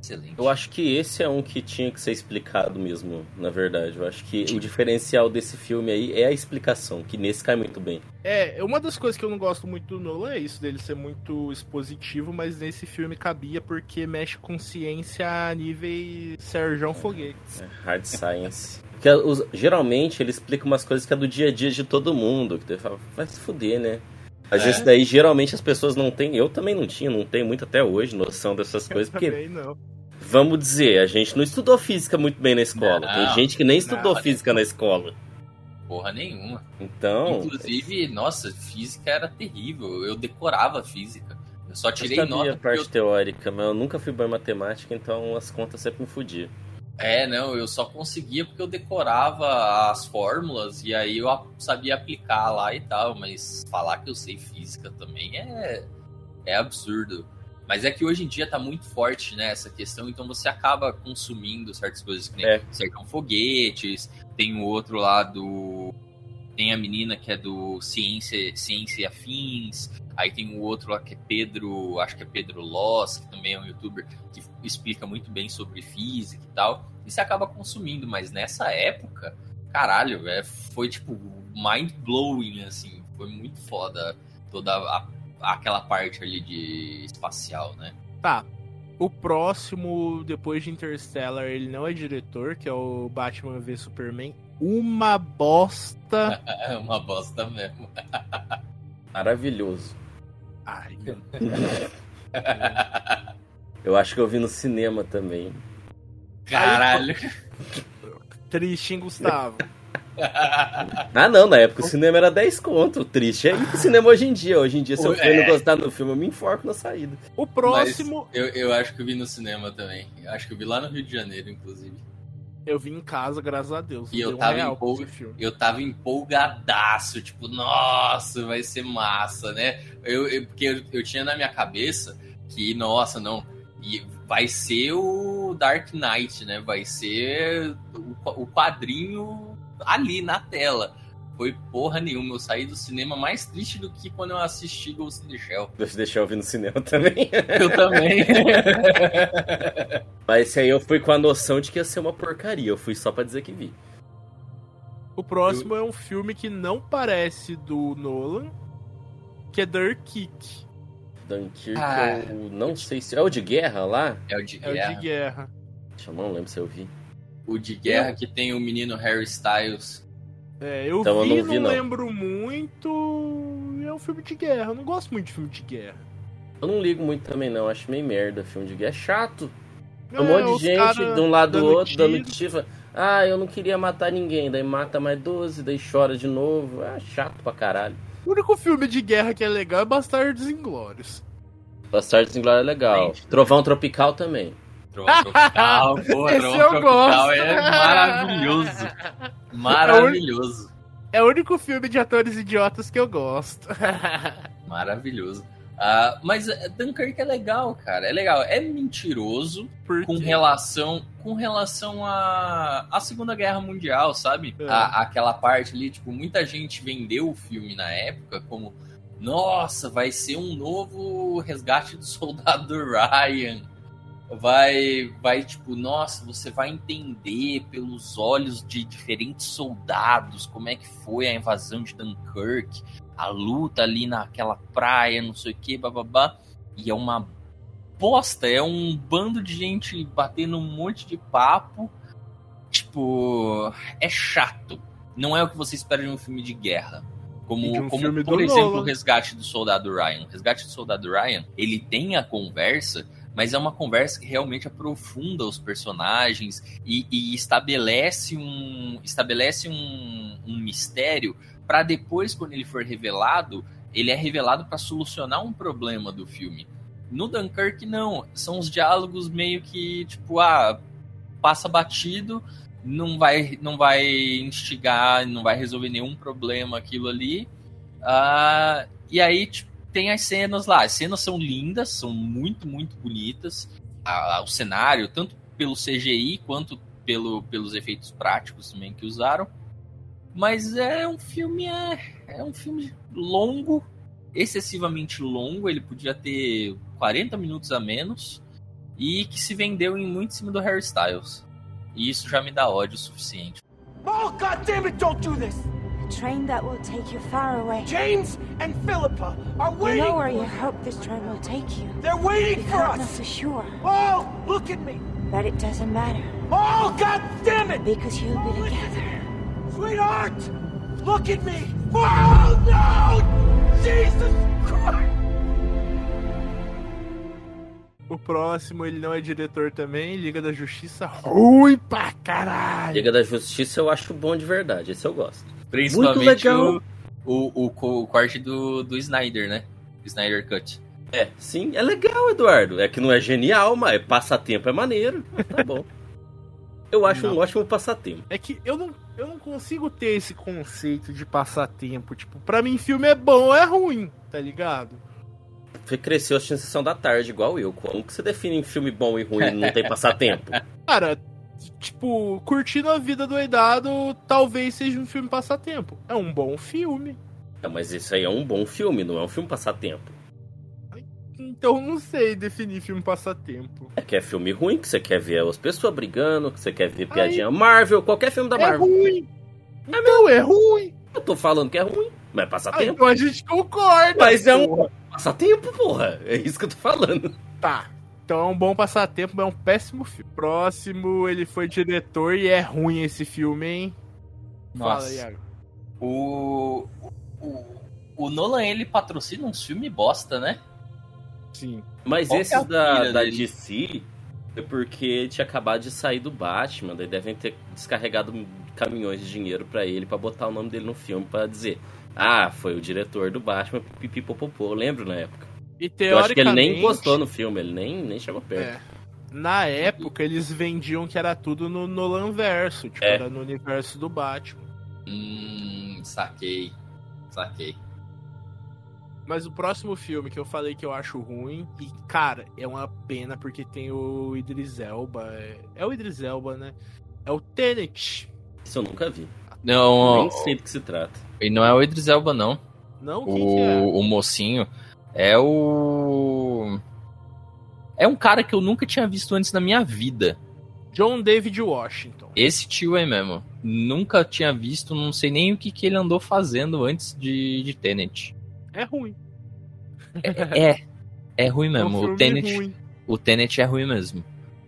excelente. Eu acho que esse é um que tinha que ser explicado mesmo, na verdade. Eu acho que o diferencial desse filme aí é a explicação, que nesse cai muito bem. Uma das coisas que eu não gosto muito do Nolan é isso, dele ser muito expositivo, mas nesse filme cabia porque mexe com ciência a nível Serjão Foguetes. Hard science. Porque geralmente ele explica umas coisas que é do dia a dia de todo mundo, que ele fala, vai se fuder, né? Mas esse daí, geralmente, as pessoas não têm... Eu também não tenho muito até hoje noção dessas coisas, porque... Também não. Vamos dizer, a gente não estudou física muito bem na escola. Não, tem gente que nem estudou física na escola. Porra nenhuma. Então... Inclusive, nossa, física era terrível. Eu decorava física. Eu só tirei eu sabia nota a parte teórica, mas eu nunca fui bom em matemática, então as contas sempre me fodiam. Não, eu só conseguia porque eu decorava as fórmulas e aí eu sabia aplicar lá e tal, mas falar que eu sei física também é absurdo. Mas é que hoje em dia tá muito forte, né, essa questão, então você acaba consumindo certas coisas, que nem Sertão Foguetes, tem o outro lá tem a menina que é do Ciência e Afins, aí tem o outro lá que é Pedro, acho que é Pedro Loss, que também é um youtuber que explica muito bem sobre física e tal, e você acaba consumindo, mas nessa época, caralho, foi tipo mind-blowing, assim, foi muito foda toda aquela parte ali de espacial, né? Tá. O próximo, depois de Interstellar, ele não é diretor, que é o Batman v Superman. Uma bosta. É uma bosta mesmo. Maravilhoso. Ai, eu acho que eu vi no cinema também. Caralho. Triste, hein, Gustavo? Não, na época o cinema era 10 conto. Triste é ir pro cinema hoje em dia. Hoje em dia, se eu não gostar do filme, eu me enforco na saída. O próximo... Eu acho que eu vi no cinema também. Eu acho que eu vi lá no Rio de Janeiro, inclusive. Eu vi em casa, graças a Deus. E eu tava empolgadaço. Tipo, nossa, vai ser massa, né? Porque eu tinha na minha cabeça que, nossa, não... E vai ser o Dark Knight, né? Vai ser o quadrinho ali na tela. Foi porra nenhuma. Eu saí do cinema mais triste do que quando eu assisti Ghost in the Shell. Ghost in the Shell eu vi no cinema também. Eu também. Mas esse aí eu fui com a noção de que ia ser uma porcaria. Eu fui só pra dizer que vi. O próximo é um filme que não parece do Nolan, que é Dunkirk. Dunkirk, eu não sei se... É o de guerra lá? É o de guerra. Eu não lembro se eu vi. O de guerra que tem o menino Harry Styles. Eu então vi, eu não lembro muito. É um filme de guerra. Eu não gosto muito de filme de guerra. Eu não ligo muito também, não. Acho meio merda filme de guerra. É chato. Um monte de gente de um lado do outro dando tiro. Eu não queria matar ninguém. Daí mata mais 12, daí chora de novo. Chato pra caralho. O único filme de guerra que é legal é Bastardos Inglórios. Bastardos Inglórios é legal. Trovão Tropical também. Trovão Tropical, porra, Trovão Tropical é maravilhoso. Maravilhoso. É o único filme de atores idiotas que eu gosto. Maravilhoso. Mas Dunkirk é legal, cara. É legal. É mentiroso com relação à Segunda Guerra Mundial, sabe? Aquela parte ali, tipo, muita gente vendeu o filme na época como, nossa, vai ser um novo Resgate do Soldado Ryan. Vai, tipo, nossa, você vai entender pelos olhos de diferentes soldados como é que foi a invasão de Dunkirk, a luta ali naquela praia, não sei o que, bababá. E é uma bosta, é um bando de gente batendo um monte de papo. Tipo, é chato. Não é o que você espera de um filme de guerra. Como por exemplo, o Resgate do Soldado Ryan. O Resgate do Soldado Ryan, ele tem a conversa, mas é uma conversa que realmente aprofunda os personagens e estabelece um mistério para depois, quando ele for revelado, ele é revelado para solucionar um problema do filme. No Dunkirk, não. São os diálogos meio que, tipo, passa batido, não vai instigar, não vai resolver nenhum problema aquilo ali. E aí, tipo, tem as cenas lá. As cenas são lindas, são muito, muito bonitas. O cenário, tanto pelo CGI quanto pelos efeitos práticos também que usaram. Mas é um filme longo, excessivamente longo. Ele podia ter 40 minutos a menos. e que se vendeu muito em cima do Harry Styles. E isso já me dá ódio o suficiente. Oh, God damn it, don't do this! A train that will take you far away. James and Philippa are You waiting. know where you hope this train will take you. They're waiting You for can't know us. for sure. Oh, look at me. But it doesn't matter. Oh, God damn it! Because you'll be together. Sweetheart, look at me. Oh, no! Jesus Christ! O próximo, ele não é diretor também, Liga da Justiça, ruim pra caralho. Liga da Justiça eu acho bom de verdade, esse eu gosto. Principalmente Muito legal. o corte do Snyder, né? Snyder Cut. É, sim, é legal, Eduardo. É que não é genial, mas passatempo é maneiro. Tá bom. Eu acho um ótimo passatempo. É que eu não consigo ter esse conceito de passatempo. Tipo, pra mim filme é bom ou é ruim, tá ligado? Você cresceu assistindo Sessão da Tarde, igual eu. Como que você define filme bom e ruim e não tem passatempo? Cara, tipo, Curtindo a Vida Doidado talvez seja um filme passatempo. É um bom filme. É, mas isso aí é um bom filme, não é um filme passatempo. Então não sei definir filme passatempo. É que é filme ruim, que você quer ver as pessoas brigando, que você quer ver piadinha Marvel, qualquer filme da Marvel. É ruim. Não, é ruim. Eu tô falando que é ruim, mas é passatempo. Então a gente concorda. Mas é um passatempo, porra. É isso que eu tô falando. Tá. Então é um bom passatempo, mas é um péssimo filme. Próximo, ele foi diretor e é ruim esse filme, hein? Nossa. Fala, Iago. O Nolan, ele patrocina uns filmes bosta, né? Sim. Mas Qual esses que é a da pilha dele? DC é porque tinha acabado de sair do Batman, daí devem ter descarregado caminhões de dinheiro pra ele, pra botar o nome dele no filme, pra dizer: ah, foi o diretor do Batman, pipipopopô. Eu lembro na época. E Eu acho que ele nem teoricamente, encostou no filme, ele nem chegou perto. É. Na época, eles vendiam que era tudo no Nolan verso, tipo, era no universo do Batman. Saquei. Mas o próximo filme que eu falei que eu acho ruim, e cara, é uma pena porque tem o Idris Elba. É o Idris Elba, né? É o Tenet. Isso eu nunca vi. Não, Nem sei do que se trata. E não é o Idris Elba, não. Não? Quem que é? O mocinho é o... É um cara que eu nunca tinha visto antes na minha vida. John David Washington. Esse tio aí mesmo. Nunca tinha visto, não sei nem o que ele andou fazendo antes de Tenet. É ruim. É ruim mesmo. É um O filme Tenet, ruim. o Tenet é ruim mesmo.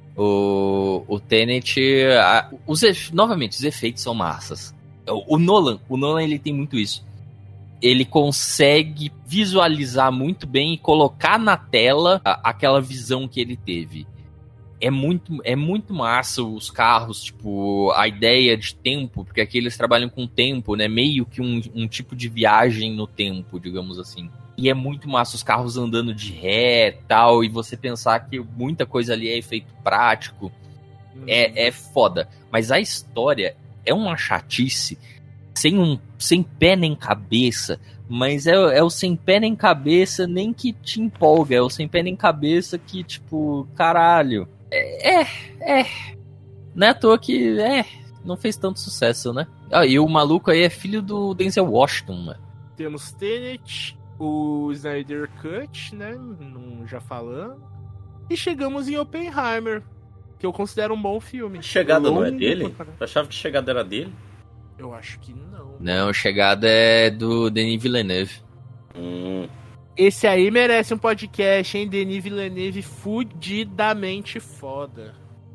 O Tenet... novamente, os efeitos são massas. O Nolan, ele tem muito isso. Ele consegue visualizar muito bem e colocar na tela aquela visão que ele teve. É muito massa os carros, tipo, a ideia de tempo, porque aqui eles trabalham com tempo, né? Meio que um tipo de viagem no tempo, digamos assim. E é muito massa os carros andando de ré e tal, e você pensar que muita coisa ali é efeito prático. É foda. Mas a história é uma chatice sem pé nem cabeça, mas é o sem pé nem cabeça nem que te empolga, é o sem pé nem cabeça que, tipo, caralho. Não é à toa que não fez tanto sucesso, né? E o maluco aí é filho do Denzel Washington, né? Temos Tenet, o Snyder Cut, né? Já falando. E chegamos em Oppenheimer, que eu considero um bom filme. Chegada não é Longo dele? pra caralho. Eu achava que Chegada era dele. Eu acho que não. Não, Chegada é do Denis Villeneuve. Esse aí merece um podcast, hein? Denis Villeneuve fudidamente foda.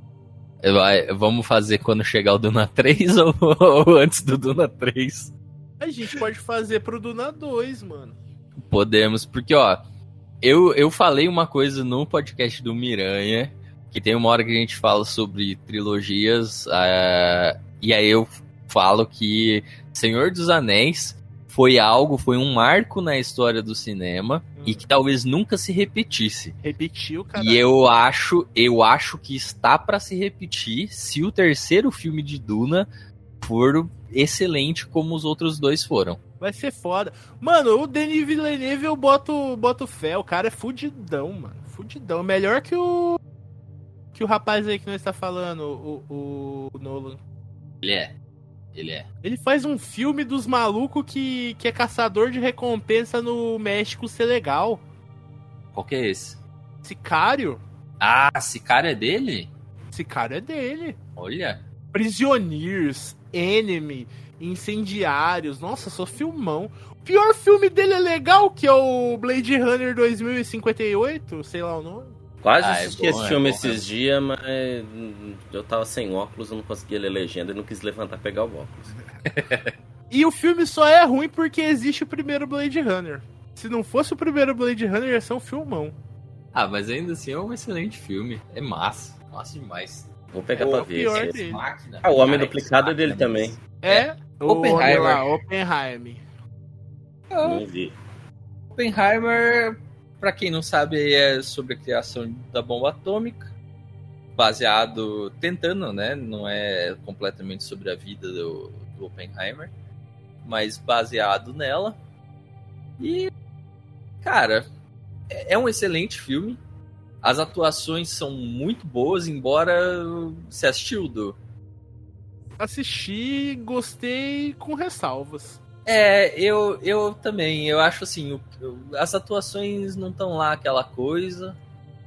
Vamos fazer quando chegar o Duna 3 ou antes do Duna 3? A gente pode fazer pro Duna 2, mano. Podemos, porque, ó, eu falei uma coisa no podcast do Miranha, que tem uma hora que a gente fala sobre trilogias, e aí eu falo que Senhor dos Anéis foi um marco na história do cinema e que talvez nunca se repetisse. Repetiu, cara. E eu acho que está pra se repetir se o terceiro filme de Duna for excelente como os outros dois foram. Vai ser foda. Mano, o Denis Villeneuve eu boto fé. O cara é fudidão, mano. Fudidão. Melhor que o rapaz aí que nós tá falando, o Nolan. Ele é. Ele faz um filme dos malucos que é caçador de recompensa no México ser legal. Qual que é esse? Sicário? Ah, esse cara é dele? Esse cara é dele. Olha. Prisioneirs, Enemy, Incendiários. Nossa, só filmão. O pior filme dele é legal, que é o Blade Runner 2058, sei lá o nome. Quase assisti esse filme esses dias, mas eu tava sem óculos, eu não conseguia ler legenda e não quis levantar pegar o óculos. E o filme só é ruim porque existe o primeiro Blade Runner. Se não fosse o primeiro Blade Runner, ia ser um filmão. Ah, mas ainda assim é um excelente filme. É massa. Massa demais. Vou pegar pra ver. Pior dele. O Homem Duplicado é dele também. Oppenheimer. Oppenheimer. Não vi. Oppenheimer, pra quem não sabe, é sobre a criação da bomba atômica. Baseado, tentando, né? Não é completamente sobre a vida do Oppenheimer, mas baseado nela. E, cara, é um excelente filme. As atuações são muito boas, embora... Você assistiu, Du? Assisti, gostei com ressalvas. Eu também. Eu acho assim, as atuações não estão lá aquela coisa.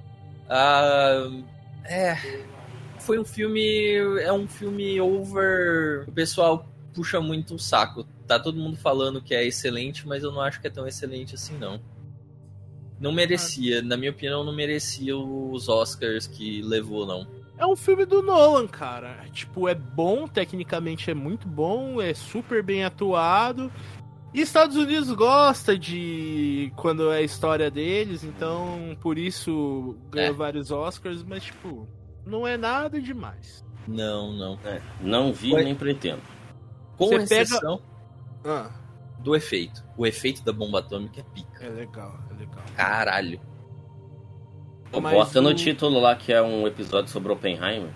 Foi um filme... É um filme over... O pessoal puxa muito o saco. Tá todo mundo falando que é excelente, mas eu não acho que é tão excelente assim, não. Não merecia. Na minha opinião, não merecia os Oscars que levou, não. É um filme do Nolan, cara. Tipo, é bom, tecnicamente é muito bom, é super bem atuado. E Estados Unidos gosta de quando é a história deles, então por isso ganha vários Oscars, mas tipo, não é nada demais. Não. Não vi nem pretendo. Com exceção do efeito. O efeito da bomba atômica é pica. É legal. Caralho. Bota no título lá que é um episódio sobre Oppenheimer.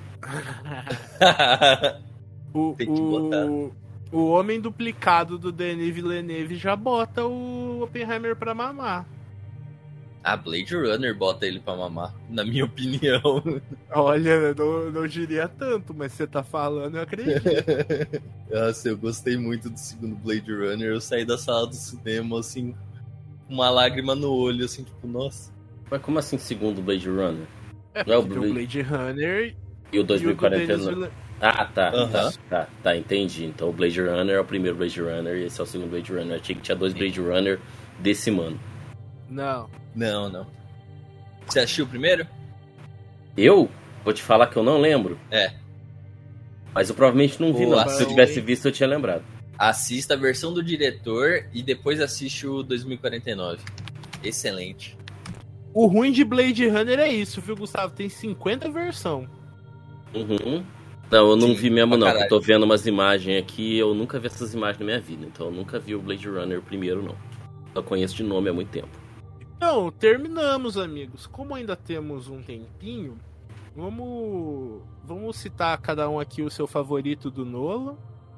Tem que botar. O Homem Duplicado do Denis Villeneuve já bota o Oppenheimer pra mamar. A Blade Runner bota ele pra mamar, na minha opinião. Olha, não diria tanto, mas você tá falando, eu acredito. Nossa, eu gostei muito do segundo Blade Runner. Eu saí da sala do cinema, assim, com uma lágrima no olho, assim, tipo, nossa. Mas como assim segundo Blade Runner? Não é o Blade Runner e o 2049. Tá, entendi. Então o Blade Runner é o primeiro Blade Runner e esse é o segundo Blade Runner. Eu achei que tinha 2 Blade Runner desse ano. Não. Você assistiu o primeiro? Eu? Vou te falar que eu não lembro. Mas eu provavelmente não vi, não. Se eu tivesse visto, eu tinha lembrado. Assista a versão do diretor e depois assiste o 2049. Excelente. O ruim de Blade Runner é isso, viu, Gustavo? Tem 50 versões. Não, eu não vi mesmo, não. Eu tô vendo umas imagens aqui. Eu nunca vi essas imagens na minha vida. Então eu nunca vi o Blade Runner primeiro, não. Eu conheço de nome há muito tempo. Então, terminamos, amigos. Como ainda temos um tempinho, vamos citar cada um aqui o seu favorito do Nolan.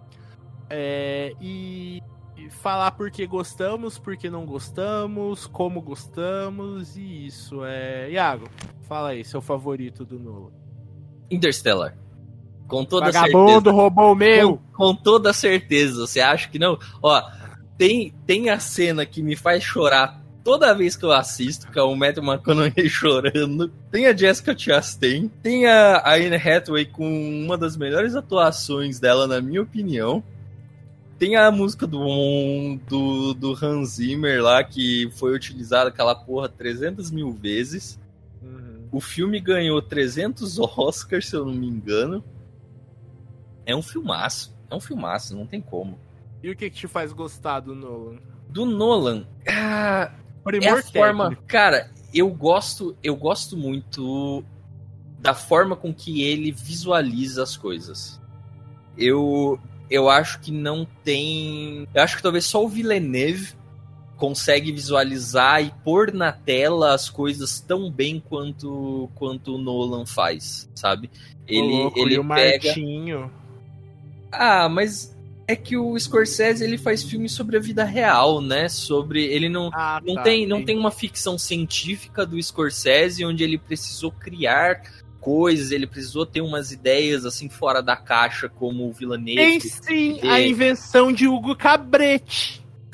E falar por que gostamos, por que não gostamos, como gostamos, e isso. Iago, fala aí, seu favorito do Nolan. Interstellar. Com toda Vagabundo, certeza. roubou o meu! Com toda certeza. Você acha que não? Ó, tem a cena que me faz chorar toda vez que eu assisto, que é o Matthew McConaughey chorando. Tem a Jessica Chastain. Tem a Anne Hathaway com uma das melhores atuações dela, na minha opinião. Tem a música do Hans Zimmer lá, que foi utilizada aquela porra 300 mil vezes. O filme ganhou 300 Oscars, se eu não me engano. É um filmaço, não tem como. E o que te faz gostar do Nolan? Do Nolan? Primor é a técnico. forma... Cara, eu gosto muito da forma com que ele visualiza as coisas. Eu acho que não tem... Eu acho que talvez só o Villeneuve consegue visualizar e pôr na tela as coisas tão bem quanto o Nolan faz, sabe? Ele e o pega... Martinho. Mas é que o Scorsese ele faz filmes sobre a vida real, né? Ele não tem uma ficção científica do Scorsese onde ele precisou criar coisas, ele precisou ter umas ideias assim fora da caixa como o Villeneuve. Tem sim a invenção de Hugo Cabret.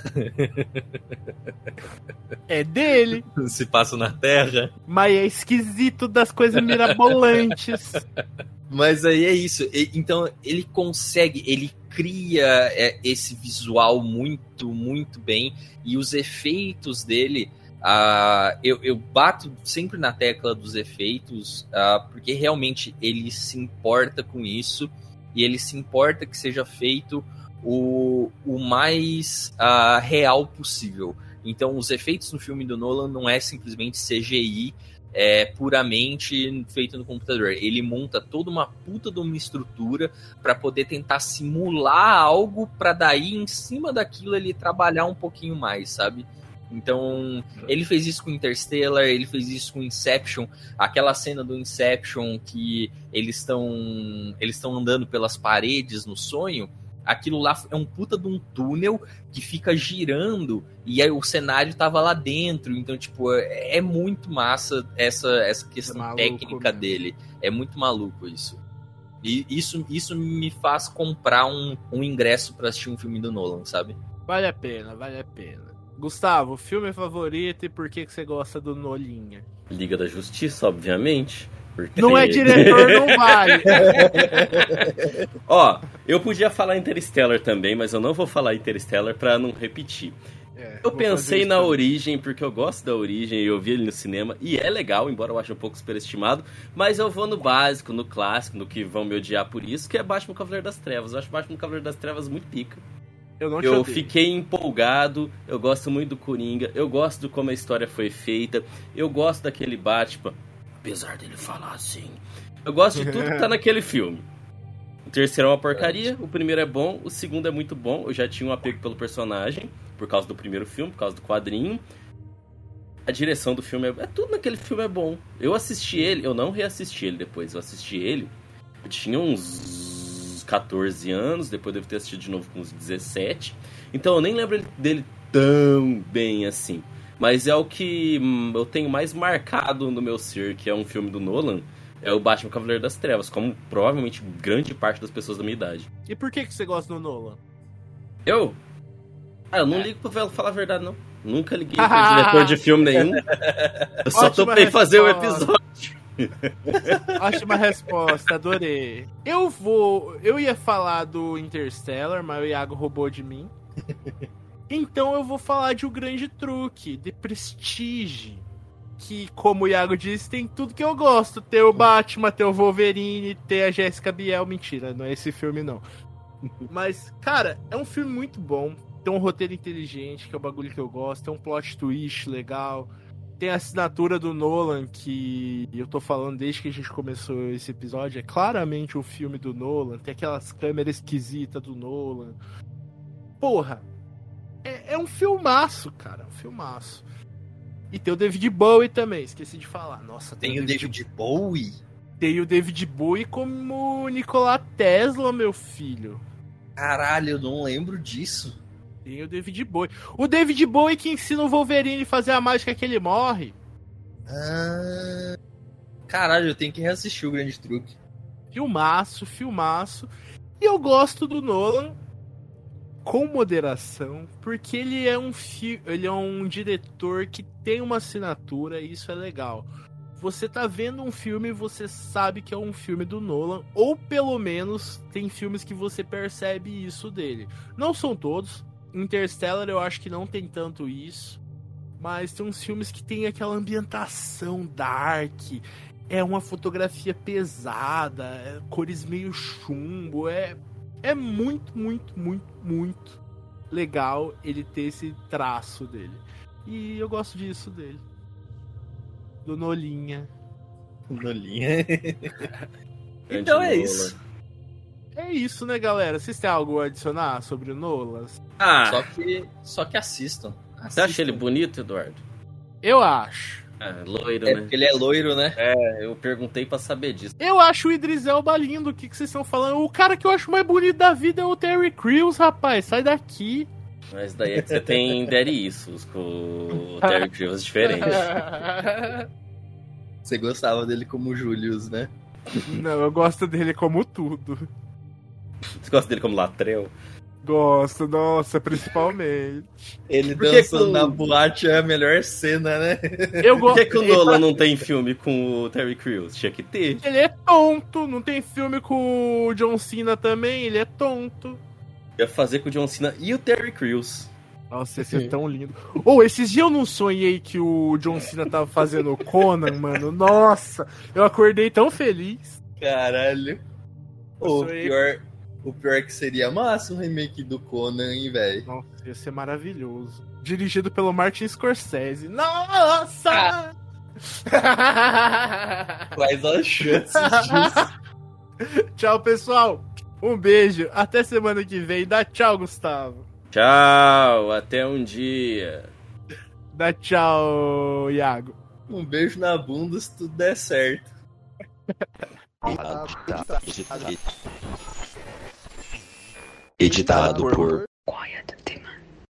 É dele. Se passa na Terra. Mas é esquisito das coisas mirabolantes. Mas aí é isso. Então ele consegue, ele cria esse visual muito, muito bem. E os efeitos dele, eu bato sempre na tecla dos efeitos, porque realmente ele se importa com isso. E ele se importa que seja feito o mais real possível. Então os efeitos no filme do Nolan não é simplesmente CGI puramente feito no computador. Ele monta toda uma puta de uma estrutura para poder tentar simular algo, para daí em cima daquilo ele trabalhar um pouquinho mais, sabe? Então, ele fez isso com Interstellar, ele fez isso com Inception, aquela cena do Inception que eles estão andando pelas paredes no sonho. Aquilo lá é um puta de um túnel que fica girando e aí o cenário tava lá dentro. Então, tipo, é muito massa essa questão técnica dele. É muito maluco isso. E isso me faz comprar um ingresso pra assistir um filme do Nolan, sabe? Vale a pena, vale a pena. Gustavo, filme favorito e por que você gosta do Nolinha? Liga da Justiça, obviamente. Porque... Não é diretor, não vale. Ó, eu podia falar Interstellar também, mas eu não vou falar Interstellar pra não repetir. Eu pensei na Origem, porque eu gosto da Origem e eu vi ele no cinema, e é legal, embora eu ache um pouco superestimado, mas eu vou no básico, no clássico, no que vão me odiar por isso, que é Batman Cavaleiro das Trevas. Eu acho Batman Cavaleiro das Trevas muito pica. Eu fiquei empolgado, eu gosto muito do Coringa, eu gosto de como a história foi feita, eu gosto daquele Batman, apesar dele falar assim. Eu gosto de tudo que tá naquele filme. O terceiro é uma porcaria, o primeiro é bom, o segundo é muito bom. Eu já tinha um apego pelo personagem, por causa do primeiro filme, por causa do quadrinho. A direção do filme tudo naquele filme é bom. Eu assisti ele, eu não reassisti ele depois, eu assisti ele, eu tinha uns 14 anos, depois devo ter assistido de novo com uns 17. Então eu nem lembro dele tão bem assim. Mas é o que eu tenho mais marcado no meu ser, que é um filme do Nolan, é o Batman Cavaleiro das Trevas, como provavelmente grande parte das pessoas da minha idade. E por que você gosta do Nolan? Eu não ligo pra falar a verdade, não. Nunca liguei pra diretor de filme nenhum. Eu só topei fazer o episódio. Ótima resposta, adorei. Eu ia falar do Interstellar, mas o Iago roubou de mim. Então eu vou falar de O Grande Truque, The Prestige, que, como o Iago disse, tem tudo que eu gosto. Ter o Batman, ter o Wolverine, ter a Jessica Biel. Mentira, não é esse filme não. Mas, cara, é um filme muito bom. Tem um roteiro inteligente, que é o bagulho que eu gosto. Tem um plot twist legal. Tem a assinatura do Nolan, que eu tô falando desde que a gente começou esse episódio. É claramente um filme do Nolan. Tem aquelas câmeras esquisitas do Nolan. Porra, é um filmaço, cara. Um filmaço. E tem o David Bowie também, esqueci de falar. Nossa, tem o David Bowie? Tem o David Bowie como Nikola Tesla, meu filho. Caralho, eu não lembro disso. Tem o David Bowie. O David Bowie que ensina o Wolverine a fazer a mágica que ele morre. Caralho, eu tenho que reassistir O Grande Truque. Filmaço, filmaço. E eu gosto do Nolan com moderação, porque ele é um diretor que tem uma assinatura e isso é legal. Você tá vendo um filme e você sabe que é um filme do Nolan, ou pelo menos tem filmes que você percebe isso dele. Não são todos. Interstellar eu acho que não tem tanto isso, mas tem uns filmes que tem aquela ambientação dark, é uma fotografia pesada, cores meio chumbo, é muito, muito, muito, muito legal ele ter esse traço dele. E eu gosto disso dele. Do Nolinha. Nolinha. Então é isso. É isso, né, galera? Vocês têm algo a adicionar sobre o Nolan? Só que assistam. Você acha ele bonito, Eduardo? Eu acho. Loiro, né? Porque ele é loiro, né? Eu perguntei pra saber disso. Eu acho o Idris Elba lindo. O que vocês estão falando? O cara que eu acho mais bonito da vida é o Terry Crews, rapaz. Sai daqui. Mas daí é que você tem Daddy Issues com o Terry Crews diferente. Você gostava dele como Julius, né? Não, eu gosto dele como tudo. Você gosta dele como Latrell? Gosto, nossa, principalmente. Ele Porque dançando com- na boate é a melhor cena, né? Eu Por gosto. que o Nolan não tem filme com o Terry Crews? Tinha que ter. Ele é tonto, não tem filme com o John Cena também, ele é tonto. Ia fazer com o John Cena e o Terry Crews. Nossa, esse é tão lindo. Ou esses dias eu não sonhei que o John Cena tava fazendo o Conan, mano. Nossa, eu acordei tão feliz. Caralho. Eu O sonhei- pior que seria massa um remake do Conan, hein, velho? Nossa, ia ser maravilhoso. Dirigido pelo Martin Scorsese. Nossa! Quais as chances disso? Tchau, pessoal. Um beijo. Até semana que vem. Dá tchau, Gustavo. Tchau, até um dia. Dá tchau, Iago. Um beijo na bunda se tudo der certo. Editado por